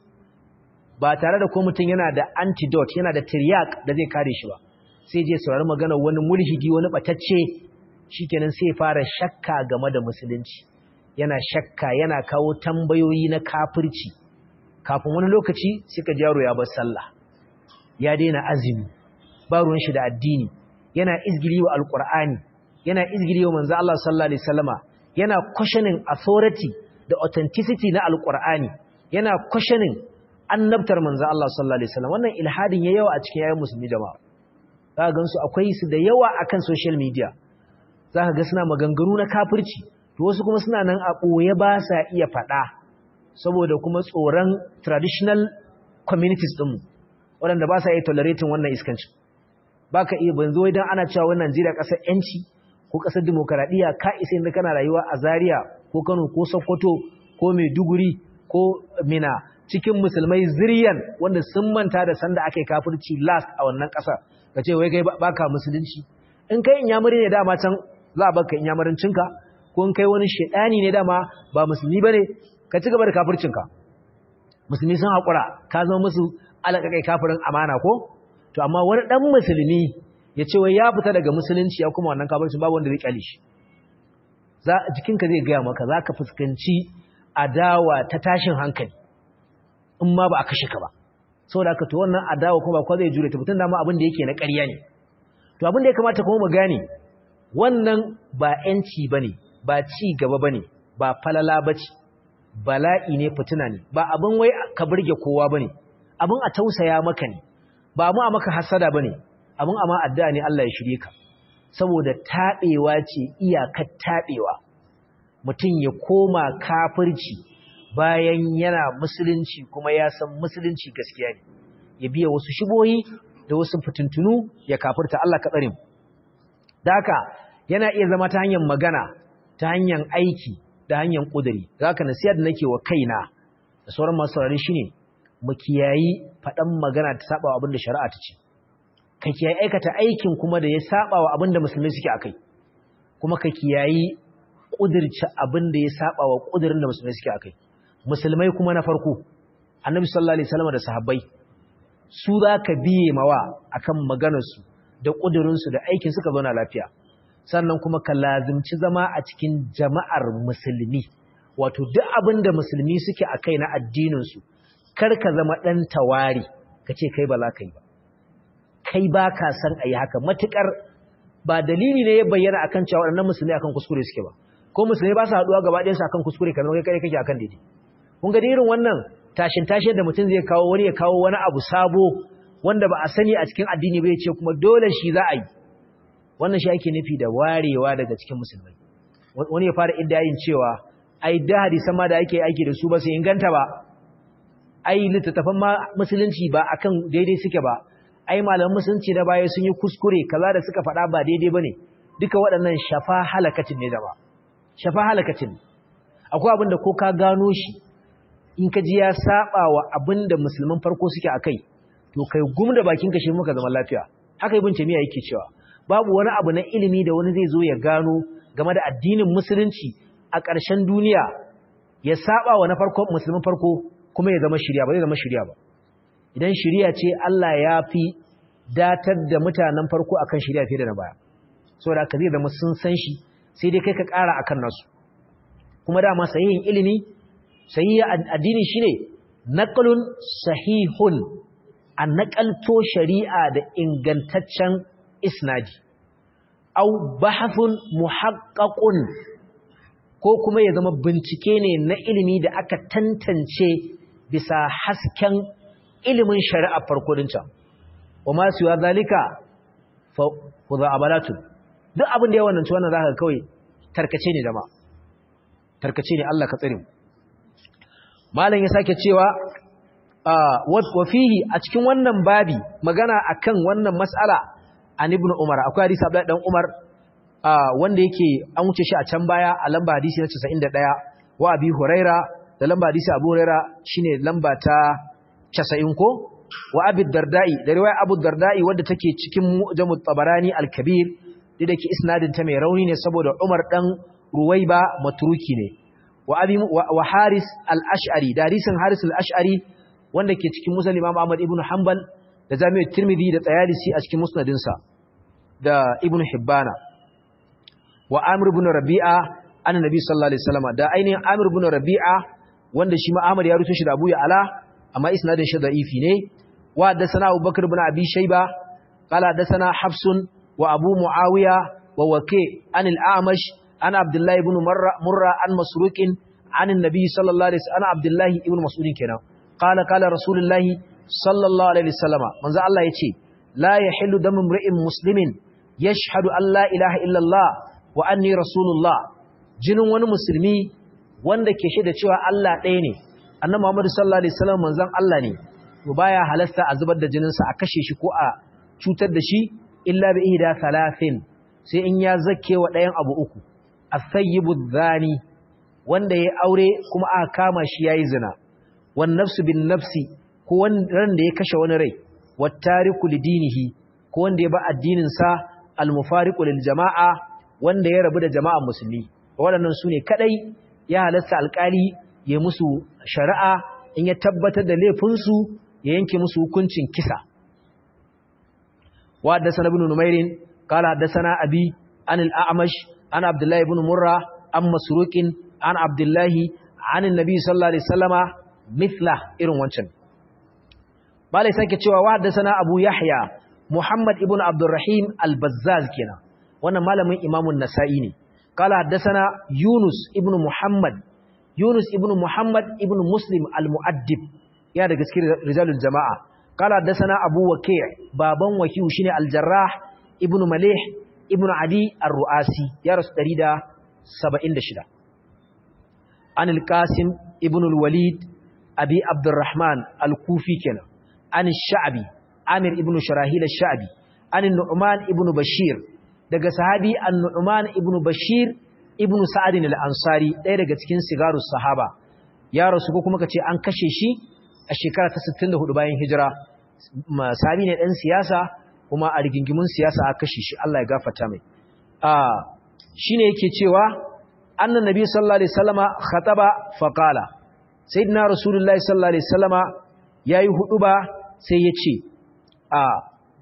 ba tare da ko mutum yana da antidote yana da tiryak da zai kare shi ba sai je saurari magana wani mulhidi wani batacce shikenan sai fara shakka game da musulunci yana shakka yana kawo tambayoyi na kafirci kafin wani lokaci suka ji yaro ya bar sallah ya daina azumi ba ruwan shi da addini yana izgili wa alqur'ani yana izgili wa manzo Allah sallallahu alaihi wasallama yana questioning authority da authenticity na alqur'ani yana questioning annabtar manzo Allah sallallahu alaihi wasallam wannan ilhadin yayi yawa a cikin yayin musulmi jama'a zaka gansu akwai su da yawa akan social media zaka ga suna maganganu na kafirci to wasu kuma suna nan a boye ba sa iya fada saboda kuma tsoron traditional communities din waɗanda ba sa iya tolerating wannan iskanci baka iya banzo idan ana cewa wannan Najeriya ƙasar yanci ko ƙasar demokradiya ka isa inda kana rayuwa a Zaria ko Kano ko Sokoto ko Maiduguri ko Mina cikin musulmai zuriyan wanda sun manta da sanda aka yi kafirci last a wannan ƙasa ka ce wai kai baka musulunci in kai inyamuri ne dama can za a baka inyamurancinka ko in kai wani shedani ne dama ba musulmi bane ka ci gaba da kafircinka musulmi sun haƙura ka zama musu alaƙaƙai kafirin amana ko to amma wani ɗan musulmi ya ce wai ya fita daga musulunci ya kuma wannan kafircin babu wanda zai kyale shi za jikinka zai gaya maka za ka fuskanci adawa ta tashin hankali in ma ba a kashe ka ba saboda haka to wannan adawa kuma ba kwa zai jure ta mutum dama abin da yake na ƙarya ne to abin da ya kamata kuma mu gane wannan ba ƴanci bane ba ci gaba bane ba falala bace bala'i ne fitina ne ba abin wai ka burge kowa bane abin a tausaya maka ne ba mu a maka hasada bane abin amma addu'a ne Allah ya shirye ka saboda tabewa ce iyakar tabewa mutum ya koma kafirci bayan yana musulunci kuma ya san musulunci gaskiya ne ya biya wasu shubohi da wasu fitintunu ya kafirta Allah ka tsare mu da haka yana iya zama ta hanyar magana ta hanyar aiki da hanyar kuduri zaka nasiha da nake wa kaina da sauran masu saurare shine mu kiyayi faɗan magana ta saba wa abin da shari'a ta ce ka kiyayi aikata aikin kuma da ya saba wa abin da musulmai suke akai kuma ka kiyayi kudirce abin da ya saba wa kudirin da musulmai suke akai musulmai kuma na farko annabi sallallahu alaihi wasallam da sahabbai su zaka biye mawa akan maganar su da kudirin su da aikin suka zauna lafiya sannan kuma ka lazimci zama a cikin jama'ar musulmi wato duk abin da musulmi suke akai na addinin su kar ka zama ɗan tawari ka ce kai ba za ka yi ba kai ba ka san a yi haka matuƙar ba dalili ne ya bayyana akan cewa waɗannan musulmi akan kuskure suke ba ko musulmi ba su haɗuwa gaba ɗayansu akan kuskure kamar kai kare kake akan daidai kun ga irin wannan tashin tashin da mutum zai kawo wani ya kawo wani abu sabo wanda ba a sani a cikin addini ba ya ce kuma dole shi za a yi wannan shi ake nufi da warewa daga cikin musulmai wani ya fara iddayin cewa ai da hadisan ma da ake aiki da su ba su inganta ba ai littattafan ma musulunci ba akan daidai suke ba ai malaman musulunci na baya sun yi kuskure kaza da suka faɗa ba daidai bane duka waɗannan shafa halakatin ne da ba shafa halakatin akwai abinda ko ka gano shi in ka ji ya saba wa abinda musulman farko suke akai to kai gumda bakin ka shi muka zaman lafiya haka ibn tamiya yake cewa babu wani abu na ilimi da wani zai zo ya gano game da addinin musulunci a ƙarshen duniya ya saba wa na farko musulman farko kuma ya zama shiriya ba zai zama shiriya ba idan shiriya ce Allah ya fi datar da mutanen farko akan shiriya fiye da na baya saboda haka zai zama sun san shi sai dai kai ka ƙara akan nasu kuma dama sahihin ilimi sahihin addini shine naqlun sahihun an naqalto shari'a da ingantaccen isnadi au bahthun muhaqqaqun ko kuma ya zama bincike ne na ilimi da aka tantance bisa hasken ilimin shari'a farko din can wa ma siwa zalika fa khudha'abalatu duk abin da ya wannan ci wannan zaka kawai tarkace ne jama'a tarkace ne Allah ka tsare mu malam ya sake cewa wa fihi a cikin wannan babi magana akan wannan mas'ala an ibnu umar akwai hadisi Abdullah dan Umar wanda yake an wuce shi a can baya a lamba hadisi na casa'in da ɗaya wa abi huraira da lamba hadisi abu huraira shine lamba ta casa'in ko wa abi darda'i da riwaya abu darda'i wadda take cikin mu'jamut tabarani al-kabir da dake isnadin ta mai rauni ne saboda Umar dan Ruwaiba matruki ne wa abi wa Haris al-Ash'ari da hadisin Haris al-Ash'ari wanda ke cikin Musnad Imam Ahmad ibn Hanbal da Jami'ut Tirmidhi da Tayalisi a cikin musnadinsa da Ibn Hibbana wa Amir ibn Rabi'a annabi sallallahu alaihi wasallam da ainihin Amir ibn Rabi'a wanda shi ma Ahmad ya rubuto shi da Abu Ya'la amma isnadin shi da'ifi ne wa hadathana Abu Bakr ibn Abi Shayba qala hadathana Hafsun wa Abu Muawiya wa Waqi' an al-A'mash an Abdullah ibn Murra Murra an Masruq an annabi sallallahu alaihi wasallam Abdullah ibn Mas'ud kenan qala qala Rasulullah sallallahu alaihi wasallam manzo Allah yace la yahillu damu imri'in muslimin yashhadu an la ilaha illa Allah wa anni rasulullah jinin wani musulmi wanda ke shaida cewa Allah ɗaya ne annabi Muhammad sallallahu alaihi wasallam manzon Allah ne to baya halasta a zubar da jinin sa a kashe shi ko a cutar da shi illa bi ihda thalathin sai in ya zakke wa ɗayan abu uku as-sayyibu dhani wanda ya aure kuma aka kama shi yayi zina wan nafsu bin nafsi ko ran da ya kashe wani rai wat tariku lidinihi ko wanda ya ba addinin sa al-mufariqu lil jama'a wanda ya rabu da jama'an musulmi waɗannan su ne kaɗai ya halasta alƙali ya musu shari'a in ya tabbatar da laifinsu ya yanke musu hukuncin kisa wa haddasana ibn numairin qala haddasana abi an al-a'mash an abdullahi ibn murra an masruqin an abdullahi an annabi sallallahu alaihi wasallama mithla irin wancan balai sake cewa wa haddasana abu yahya muhammad ibn abdurrahim al-bazzaz kenan wannan malamin imamun nasa'i ne kala haddasana yunus ibn muhammad yunus ibn muhammad ibn muslim al-mu'addib ya daga cikin rijalul jama'a kala haddasana abu waqi' baban wakiu shine al-jarrah ibn malih ibn adi ar-ru'asi ya rasu ɗari da saba'in da shida an al-qasim ibn al-walid abi abdurrahman al-kufi kenan an al-sha'bi amir ibn sharahil al-sha'bi an nu'man ibn bashir daga sahabi an-nu'man ibn bashir ibn sa'ad al-ansari ɗaya daga cikin sigarus sahaba ya rasu ko kuma kace an kashe shi a shekara ta sittin da hudu bayan hijira sahabi ne dan siyasa kuma a rigingimun siyasa aka kashe shi Allah ya gafarta mai ah shine yake cewa annan nabi sallallahu alaihi wasallama khataba faqala sayyidina rasulullahi sallallahu alaihi wasallama yayi huduba sai yace ah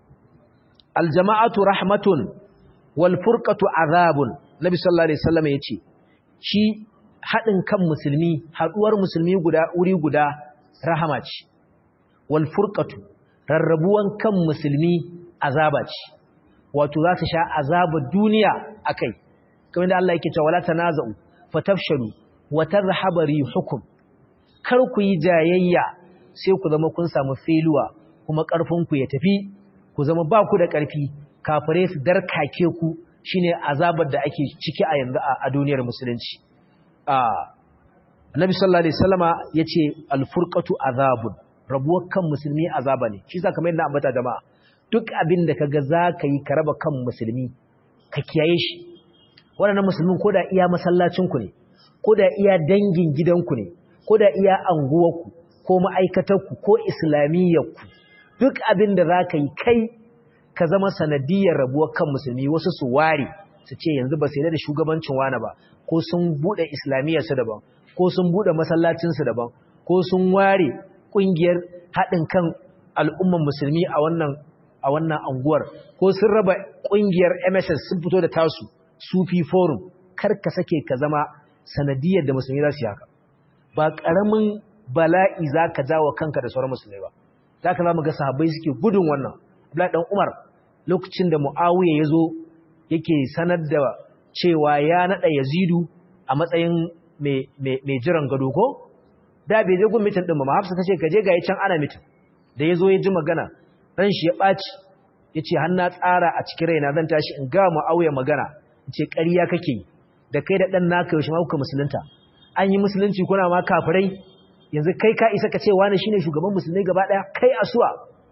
aljama'atu rahmatun wal furqatu azabun nabi sallallahu alaihi wasallama yace shi hadin kan musulmi haduwar musulmi guda wuri guda rahama ce wal furqatu rarrabuwan kan musulmi azaba ce wato za ta sha azaba duniya akai kamar da Allah yake cewa wala tanaza'u fatafshalu wa tadhhabu rihukum kar ku yi jayayya sai ku zama kun samu feluwa kuma karfin ku ya tafi ku zama ba ku da karfi kafire su darkake ku shine azabar da ake ciki a yanzu a duniyar musulunci ah Annabi sallallahu alaihi wasallama yace al-furqatu azabun rabuwar kan musulmi azaba ne shi saka mai na ambata jama'a duk abin da kaga zaka yi ka raba kan musulmi ka kiyaye shi wannan musulmin koda iya masallacin ku ne koda iya dangin gidanku ne koda iya anguwarku ko ma'aikatarku ko islamiyyarku duk abin da zaka yi kai ka zama sanadiyar rabuwar kan musulmi wasu su ware su ce yanzu ba sai da shugabancin wani ba ko sun bude islamiyyar su daban ko sun bude masallacin su daban ko sun ware kungiyar haɗin kan al'umman musulmi a wannan a wannan anguwar ko sun raba kungiyar M S S sun fito da tasu Sufi Forum kar ka sake ka zama sanadiyar da musulmi za su yi haka ba karamin bala'i zaka jawo kanka da sauran musulmai ba zaka zamu ga sahabbai suke gudun wannan Abdullahi dan Umar lokacin da Muawiya yazo yake sanar da cewa ya nada Yazidu a matsayin mai mai jiran gado ko da bai je gun mitin din ba Hafsa tace ka je ga yi can ana mitin da yazo ya ji magana ran shi ya baci yace har na tsara a cikin raina zan tashi in ga Muawiya magana yace ƙarya kake yi da kai da dan naka yaushe ma kuka musulunta an yi musulunci kuna ma kafirai yanzu kai ka isa ka ce wani shine shugaban musulmai gaba daya kai asuwa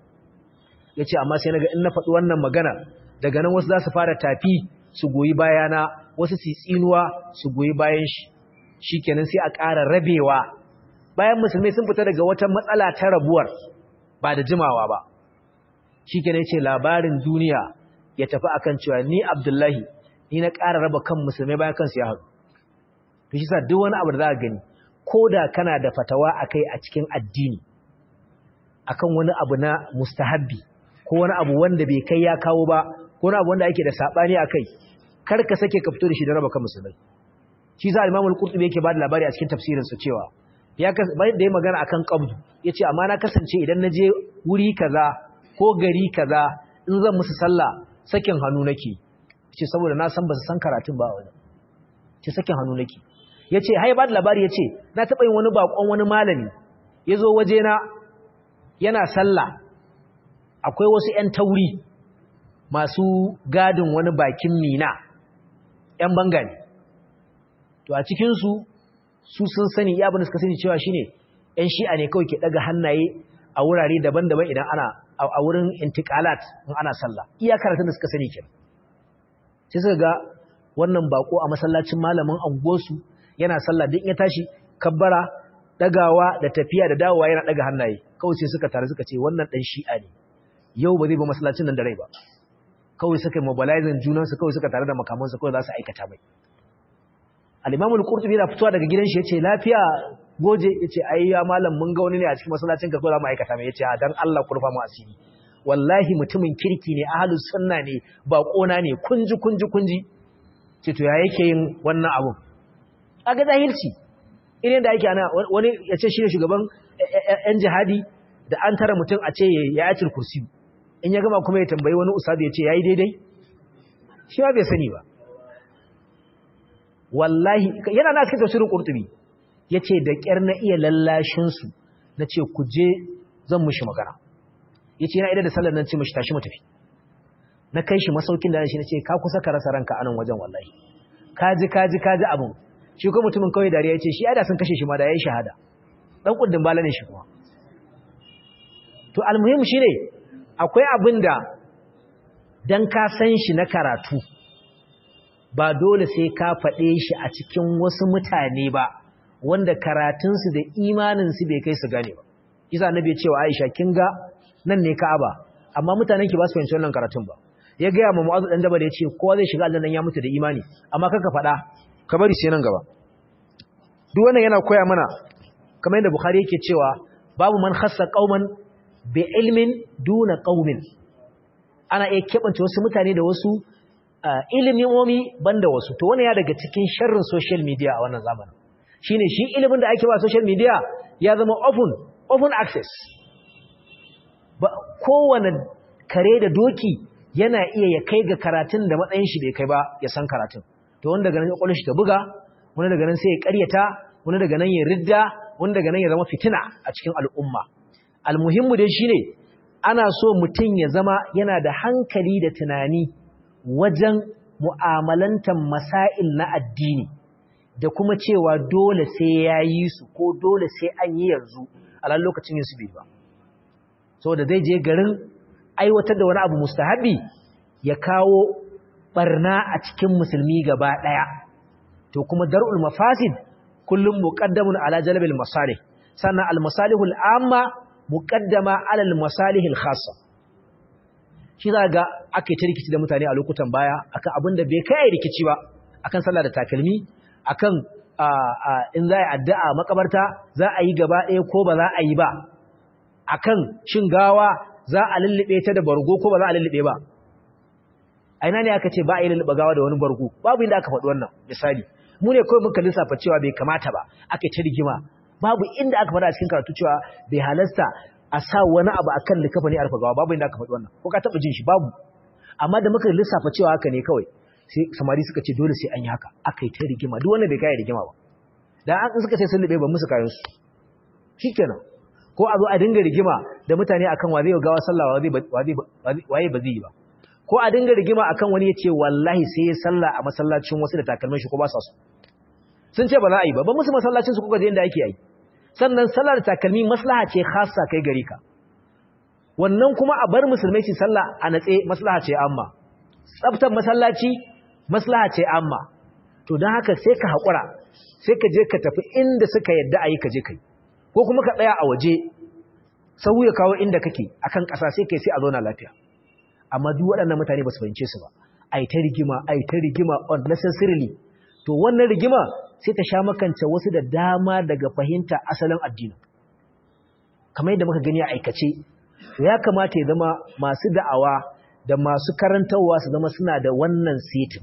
yace amma sai naga in na faɗi wannan magana daga nan wasu za su fara tafi su goyi bayana wasu su tsinuwa su goyi bayan shi shikenan sai a ƙara rabewa bayan musulmai sun fita daga wata matsala ta rabuwar ba da jimawa ba shikenan yace labarin duniya ya tafi akan cewa ni Abdullahi ni na ƙara raba kan musulmai bayan kansu ya haɗu to shi sa duk wani abu da za ka gani koda kana da fatawa akai a cikin addini akan wani abu na mustahabbi ko wani abu wanda bai kai ya kawo ba ko wani abu wanda yake da sabani akai kar ka sake ka fito da shi da raba kan musulmai shi sa Imam Al-Qurtubi yake ba da labari a cikin tafsirin sa cewa ya da ya magana akan qabdu yace amma na kasance idan naje wuri kaza ko gari kaza in zan musu sallah sakin hannu nake yace saboda na san ba su san karatun ba wani yace sakin hannu nake yace hai ba da labari yace na taba yin wani bakon wani malami yazo waje na yana sallah akwai wasu ƴan tauri masu gadin wani bakin mina ƴan bangare to a cikin su su sun sani iya abin da suka sani cewa shine ƴan shi'a ne kawai ke daga hannaye a wurare daban-daban idan ana a wurin intiqalat in ana sallah iya karatun da suka sani kenan sai suka ga wannan bako a masallacin malamin anguwarsu yana sallah duk ya tashi kabbara dagawa da tafiya da dawowa yana daga hannaye kawai sai suka tare suka ce wannan dan shi'a ne yau ba zai ba masallacin nan da rai ba kawai suka mobilizing junansu kawai suka tare da makamansu kawai za su aikata mai al-Imam al-Qurtubi da fitowa daga gidan shi yace lafiya goje yace ai ya malam mun ga wani ne a cikin masallacin ka ko za mu aikata mai yace a dan Allah ku rufa mu asiri wallahi mutumin kirki ne ahlus sunna ne ba kona ne kunji kunji kunji ce to ya yake yin wannan abun kaga zahirci irin da yake ana wani yace shi ne shugaban yan jihadi da an tara mutum a ce ya yatul kursi in ya gama kuma ya tambayi wani ustadi yace yayi daidai shi ba bai sani ba wallahi yana na cikin tafsirin Qurtubi yace da kyar na iya lallashin su nace ku je zan mushi magana yace yana idan da sallar nan ce mushi tashi mu tafi na kai shi masaukin da shi nace ka kusa ka rasa ranka anan wajen wallahi kaji kaji kaji abun shi ko mutumin kawai dariya yace shi ai da sun kashe shi ma da yayi shahada dan kuddin bala ne shi kuma to almuhim shine akwai abinda dan ka san shi na karatu ba dole sai ka faɗe shi a cikin wasu mutane ba wanda karatunsu da imaninsu bai kai su gane ba isa annabi ya ce wa Aisha kin ga nan ne Ka'aba amma mutanen ki ba su fahimci wannan karatun ba ya ga mu Mu'adh dan Jabal ya ce kowa zai shiga aljanna ya mutu da imani amma kaka faɗa ka bari sai nan gaba duk wannan yana koya mana kamar yadda Bukhari yake cewa babu man khassa qauman bi ilmin duna qaumin ana iya kebance wasu mutane da wasu ilimin omi banda wasu to wani ya daga cikin sharrin social media a wannan zamanin shine shi ilimin da ake ba social media ya zama open open access ba kowane kare da doki yana iya ya kai ga karatun da matsayin shi bai kai ba ya san karatun to wanda daga nan ya kwallo shi ta buga wani daga nan sai ya karyata wani daga nan ya ridda wani daga nan ya zama fitina a cikin al'umma almuhimmu dai shine ana so mutum ya zama yana da hankali da tunani wajen mu'amalantar masail na addini da kuma cewa dole sai ya yi su ko dole sai an yi yanzu a lan lokacin yin su bai ba saboda zai je garin aiwatar da wani abu mustahabi ya kawo barna a cikin musulmi gaba daya to kuma dar'ul mafasid kullum muqaddamun ala jalbil masalih sannan al masalihul amma muqaddama ala al masalihil khassa shi za ga aka yi ta rikici da mutane a lokutan baya akan abin da bai kai rikici ba akan sallah da takalmi akan in za a yi addu'a makabarta za a yi gaba ɗaya ko ba za a yi ba akan shin gawa za a lullube ta da bargo ko ba za a lullube ba a ina ne aka ce ba a yi lullube gawa da wani bargo babu inda aka faɗi wannan misali mu ne kawai muka lissafa cewa bai kamata ba aka yi ta rigima babu inda aka faɗa a cikin karatu cewa bai halasta a sa wani abu a kan likafa ne arfa gawa babu inda aka faɗi wannan ko ka taɓa jin shi babu amma da muka lissafa cewa haka ne kawai sai samari suka ce dole sai an yi haka aka yi ta rigima duk wanda bai kai rigima ba dan an suka ce sun lube ba musu kayan su shikenan ko a zo a dinga rigima da mutane akan wa zai gawa sallah wa zai waye ba zai yi ba ko a dinga rigima akan wani yace wallahi sai ya sallah a masallacin wasu da takalmin shi ko ba sa su sun ce ba za a yi ba ba musu masallacin su kuka je inda ake yi sannan sallar takalmi maslaha ce khassa kai gare ka wannan kuma a bar musulmai su sallah a natse maslaha ce amma tsaftar masallaci maslaha ce amma to don haka sai ka haƙura sai ka je ka tafi inda suka yadda a yi ka je kai ko kuma ka tsaya a waje sau ya kawo inda kake akan ƙasa sai kai sai a zauna lafiya amma duk waɗannan mutane ba su fahimce su ba a yi ta rigima a yi ta rigima unnecessarily to wannan rigima sai ta sha makance wasu da dama daga fahimta asalin addini kamar yadda muka gani a aikace ya kamata ya zama masu da'awa da masu karantarwa su zama suna da wannan setin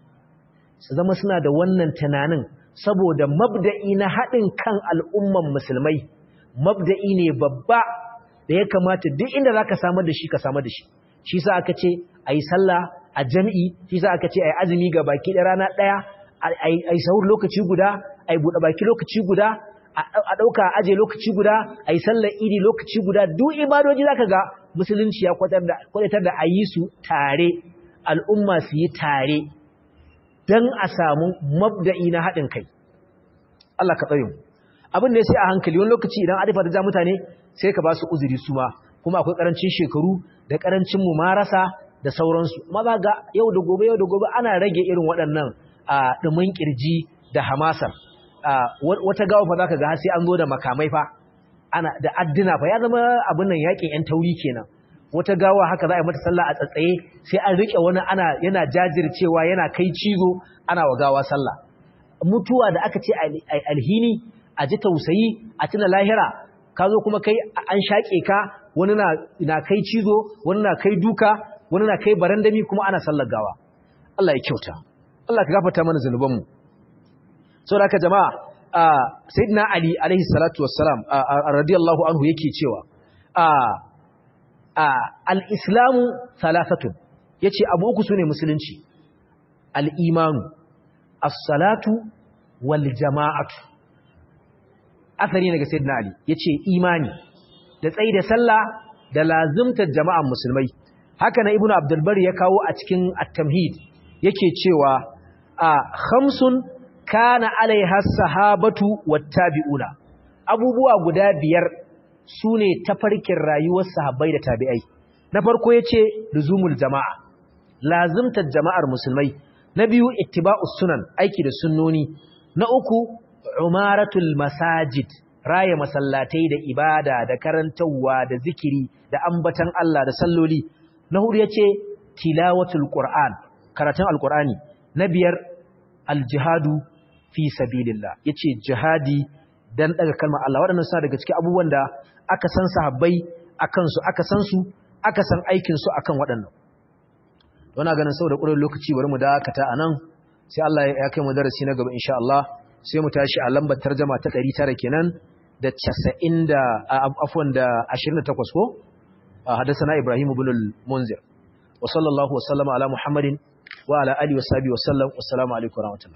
su zama suna da wannan tunanin saboda mabda'i na haɗin kan al'umman musulmai mabda'i ne babba da ya kamata duk inda za ka samar da shi ka samar da shi shi sa aka ce a yi sallah a jam'i shi sa aka ce a yi azumi ga baki ɗaya rana ɗaya a yi sahur lokaci guda a yi buɗe baki lokaci guda a ɗauka aje lokaci guda a yi sallar idi lokaci guda duk ibadoji za ka ga musulunci ya kwadatar da a yi su tare al'umma su yi tare don a samu mabda'i na haɗin kai Allah ka tsaye abin da ya sai a hankali wani lokaci idan adifa ta ja mutane sai ka ba su uzuri su ma kuma akwai ƙarancin shekaru da ƙarancin mumarasa da sauransu maza ga yau da gobe yau da gobe ana rage irin waɗannan a ɗumin ƙirji da hamasar wata gawa fa za ka ga sai an zo da makamai fa ana da addina fa ya zama abin nan yaƙin 'yan tauri kenan wata gawa haka za a yi mata sallah a tsatsaye sai an riƙe wani ana yana jajircewa yana kai cizo ana wa gawa sallah mutuwa da aka ce alhini a ji tausayi a tuna lahira ka zo kuma kai an shaƙe ka wani na kai cizo wani na kai duka wani na kai barandami kuma ana sallar gawa Allah ya kyauta Allah ka gafarta mana zanubanmu saboda haka jama'a sayyidina Ali alaihi salatu wassalam radiyallahu anhu yake cewa al-islamu thalathatun yace abu uku sune musulunci al-imanu as-salatu wal jama'atu asari ne ga sayyidina Ali yace imani da tsayi da sallah da lazimtar jama'an musulmai haka na ibnu abdul bari ya kawo a cikin at-tamhid yake cewa a khamsun kana alaiha sahabatu wattabi'una abubuwa guda biyar sune tafarkin rayuwar sahabbai da tabi'ai na farko yace luzumul jama'a lazimtar jama'ar musulmai na biyu ittiba'us sunan aiki da sunnoni na uku umaratul masajid raya masallatai da ibada da karantawa da zikiri da ambatan Allah da salloli na hudu yace tilawatul qur'an karatun alqur'ani na biyar aljihadu fi sabilillah yace jihadi dan daga kalmar Allah waɗannan suna daga cikin abubuwan da aka san sahabbai akan su aka san su aka san aikin su akan waɗannan don na ganin saboda ƙurar lokaci bari mu dakata anan sai Allah ya kai mu darasi na gaba insha Allah sai mu tashi a lambar tarjuma ta ɗari tara kenan da casa'in da afwan da ashirin da takwas ko hadathana Ibrahim ibn al-Munzir wa sallallahu wa sallama ala Muhammadin wa ala alihi wa sahbihi wa sallam. Assalamu alaikum wa rahmatullahi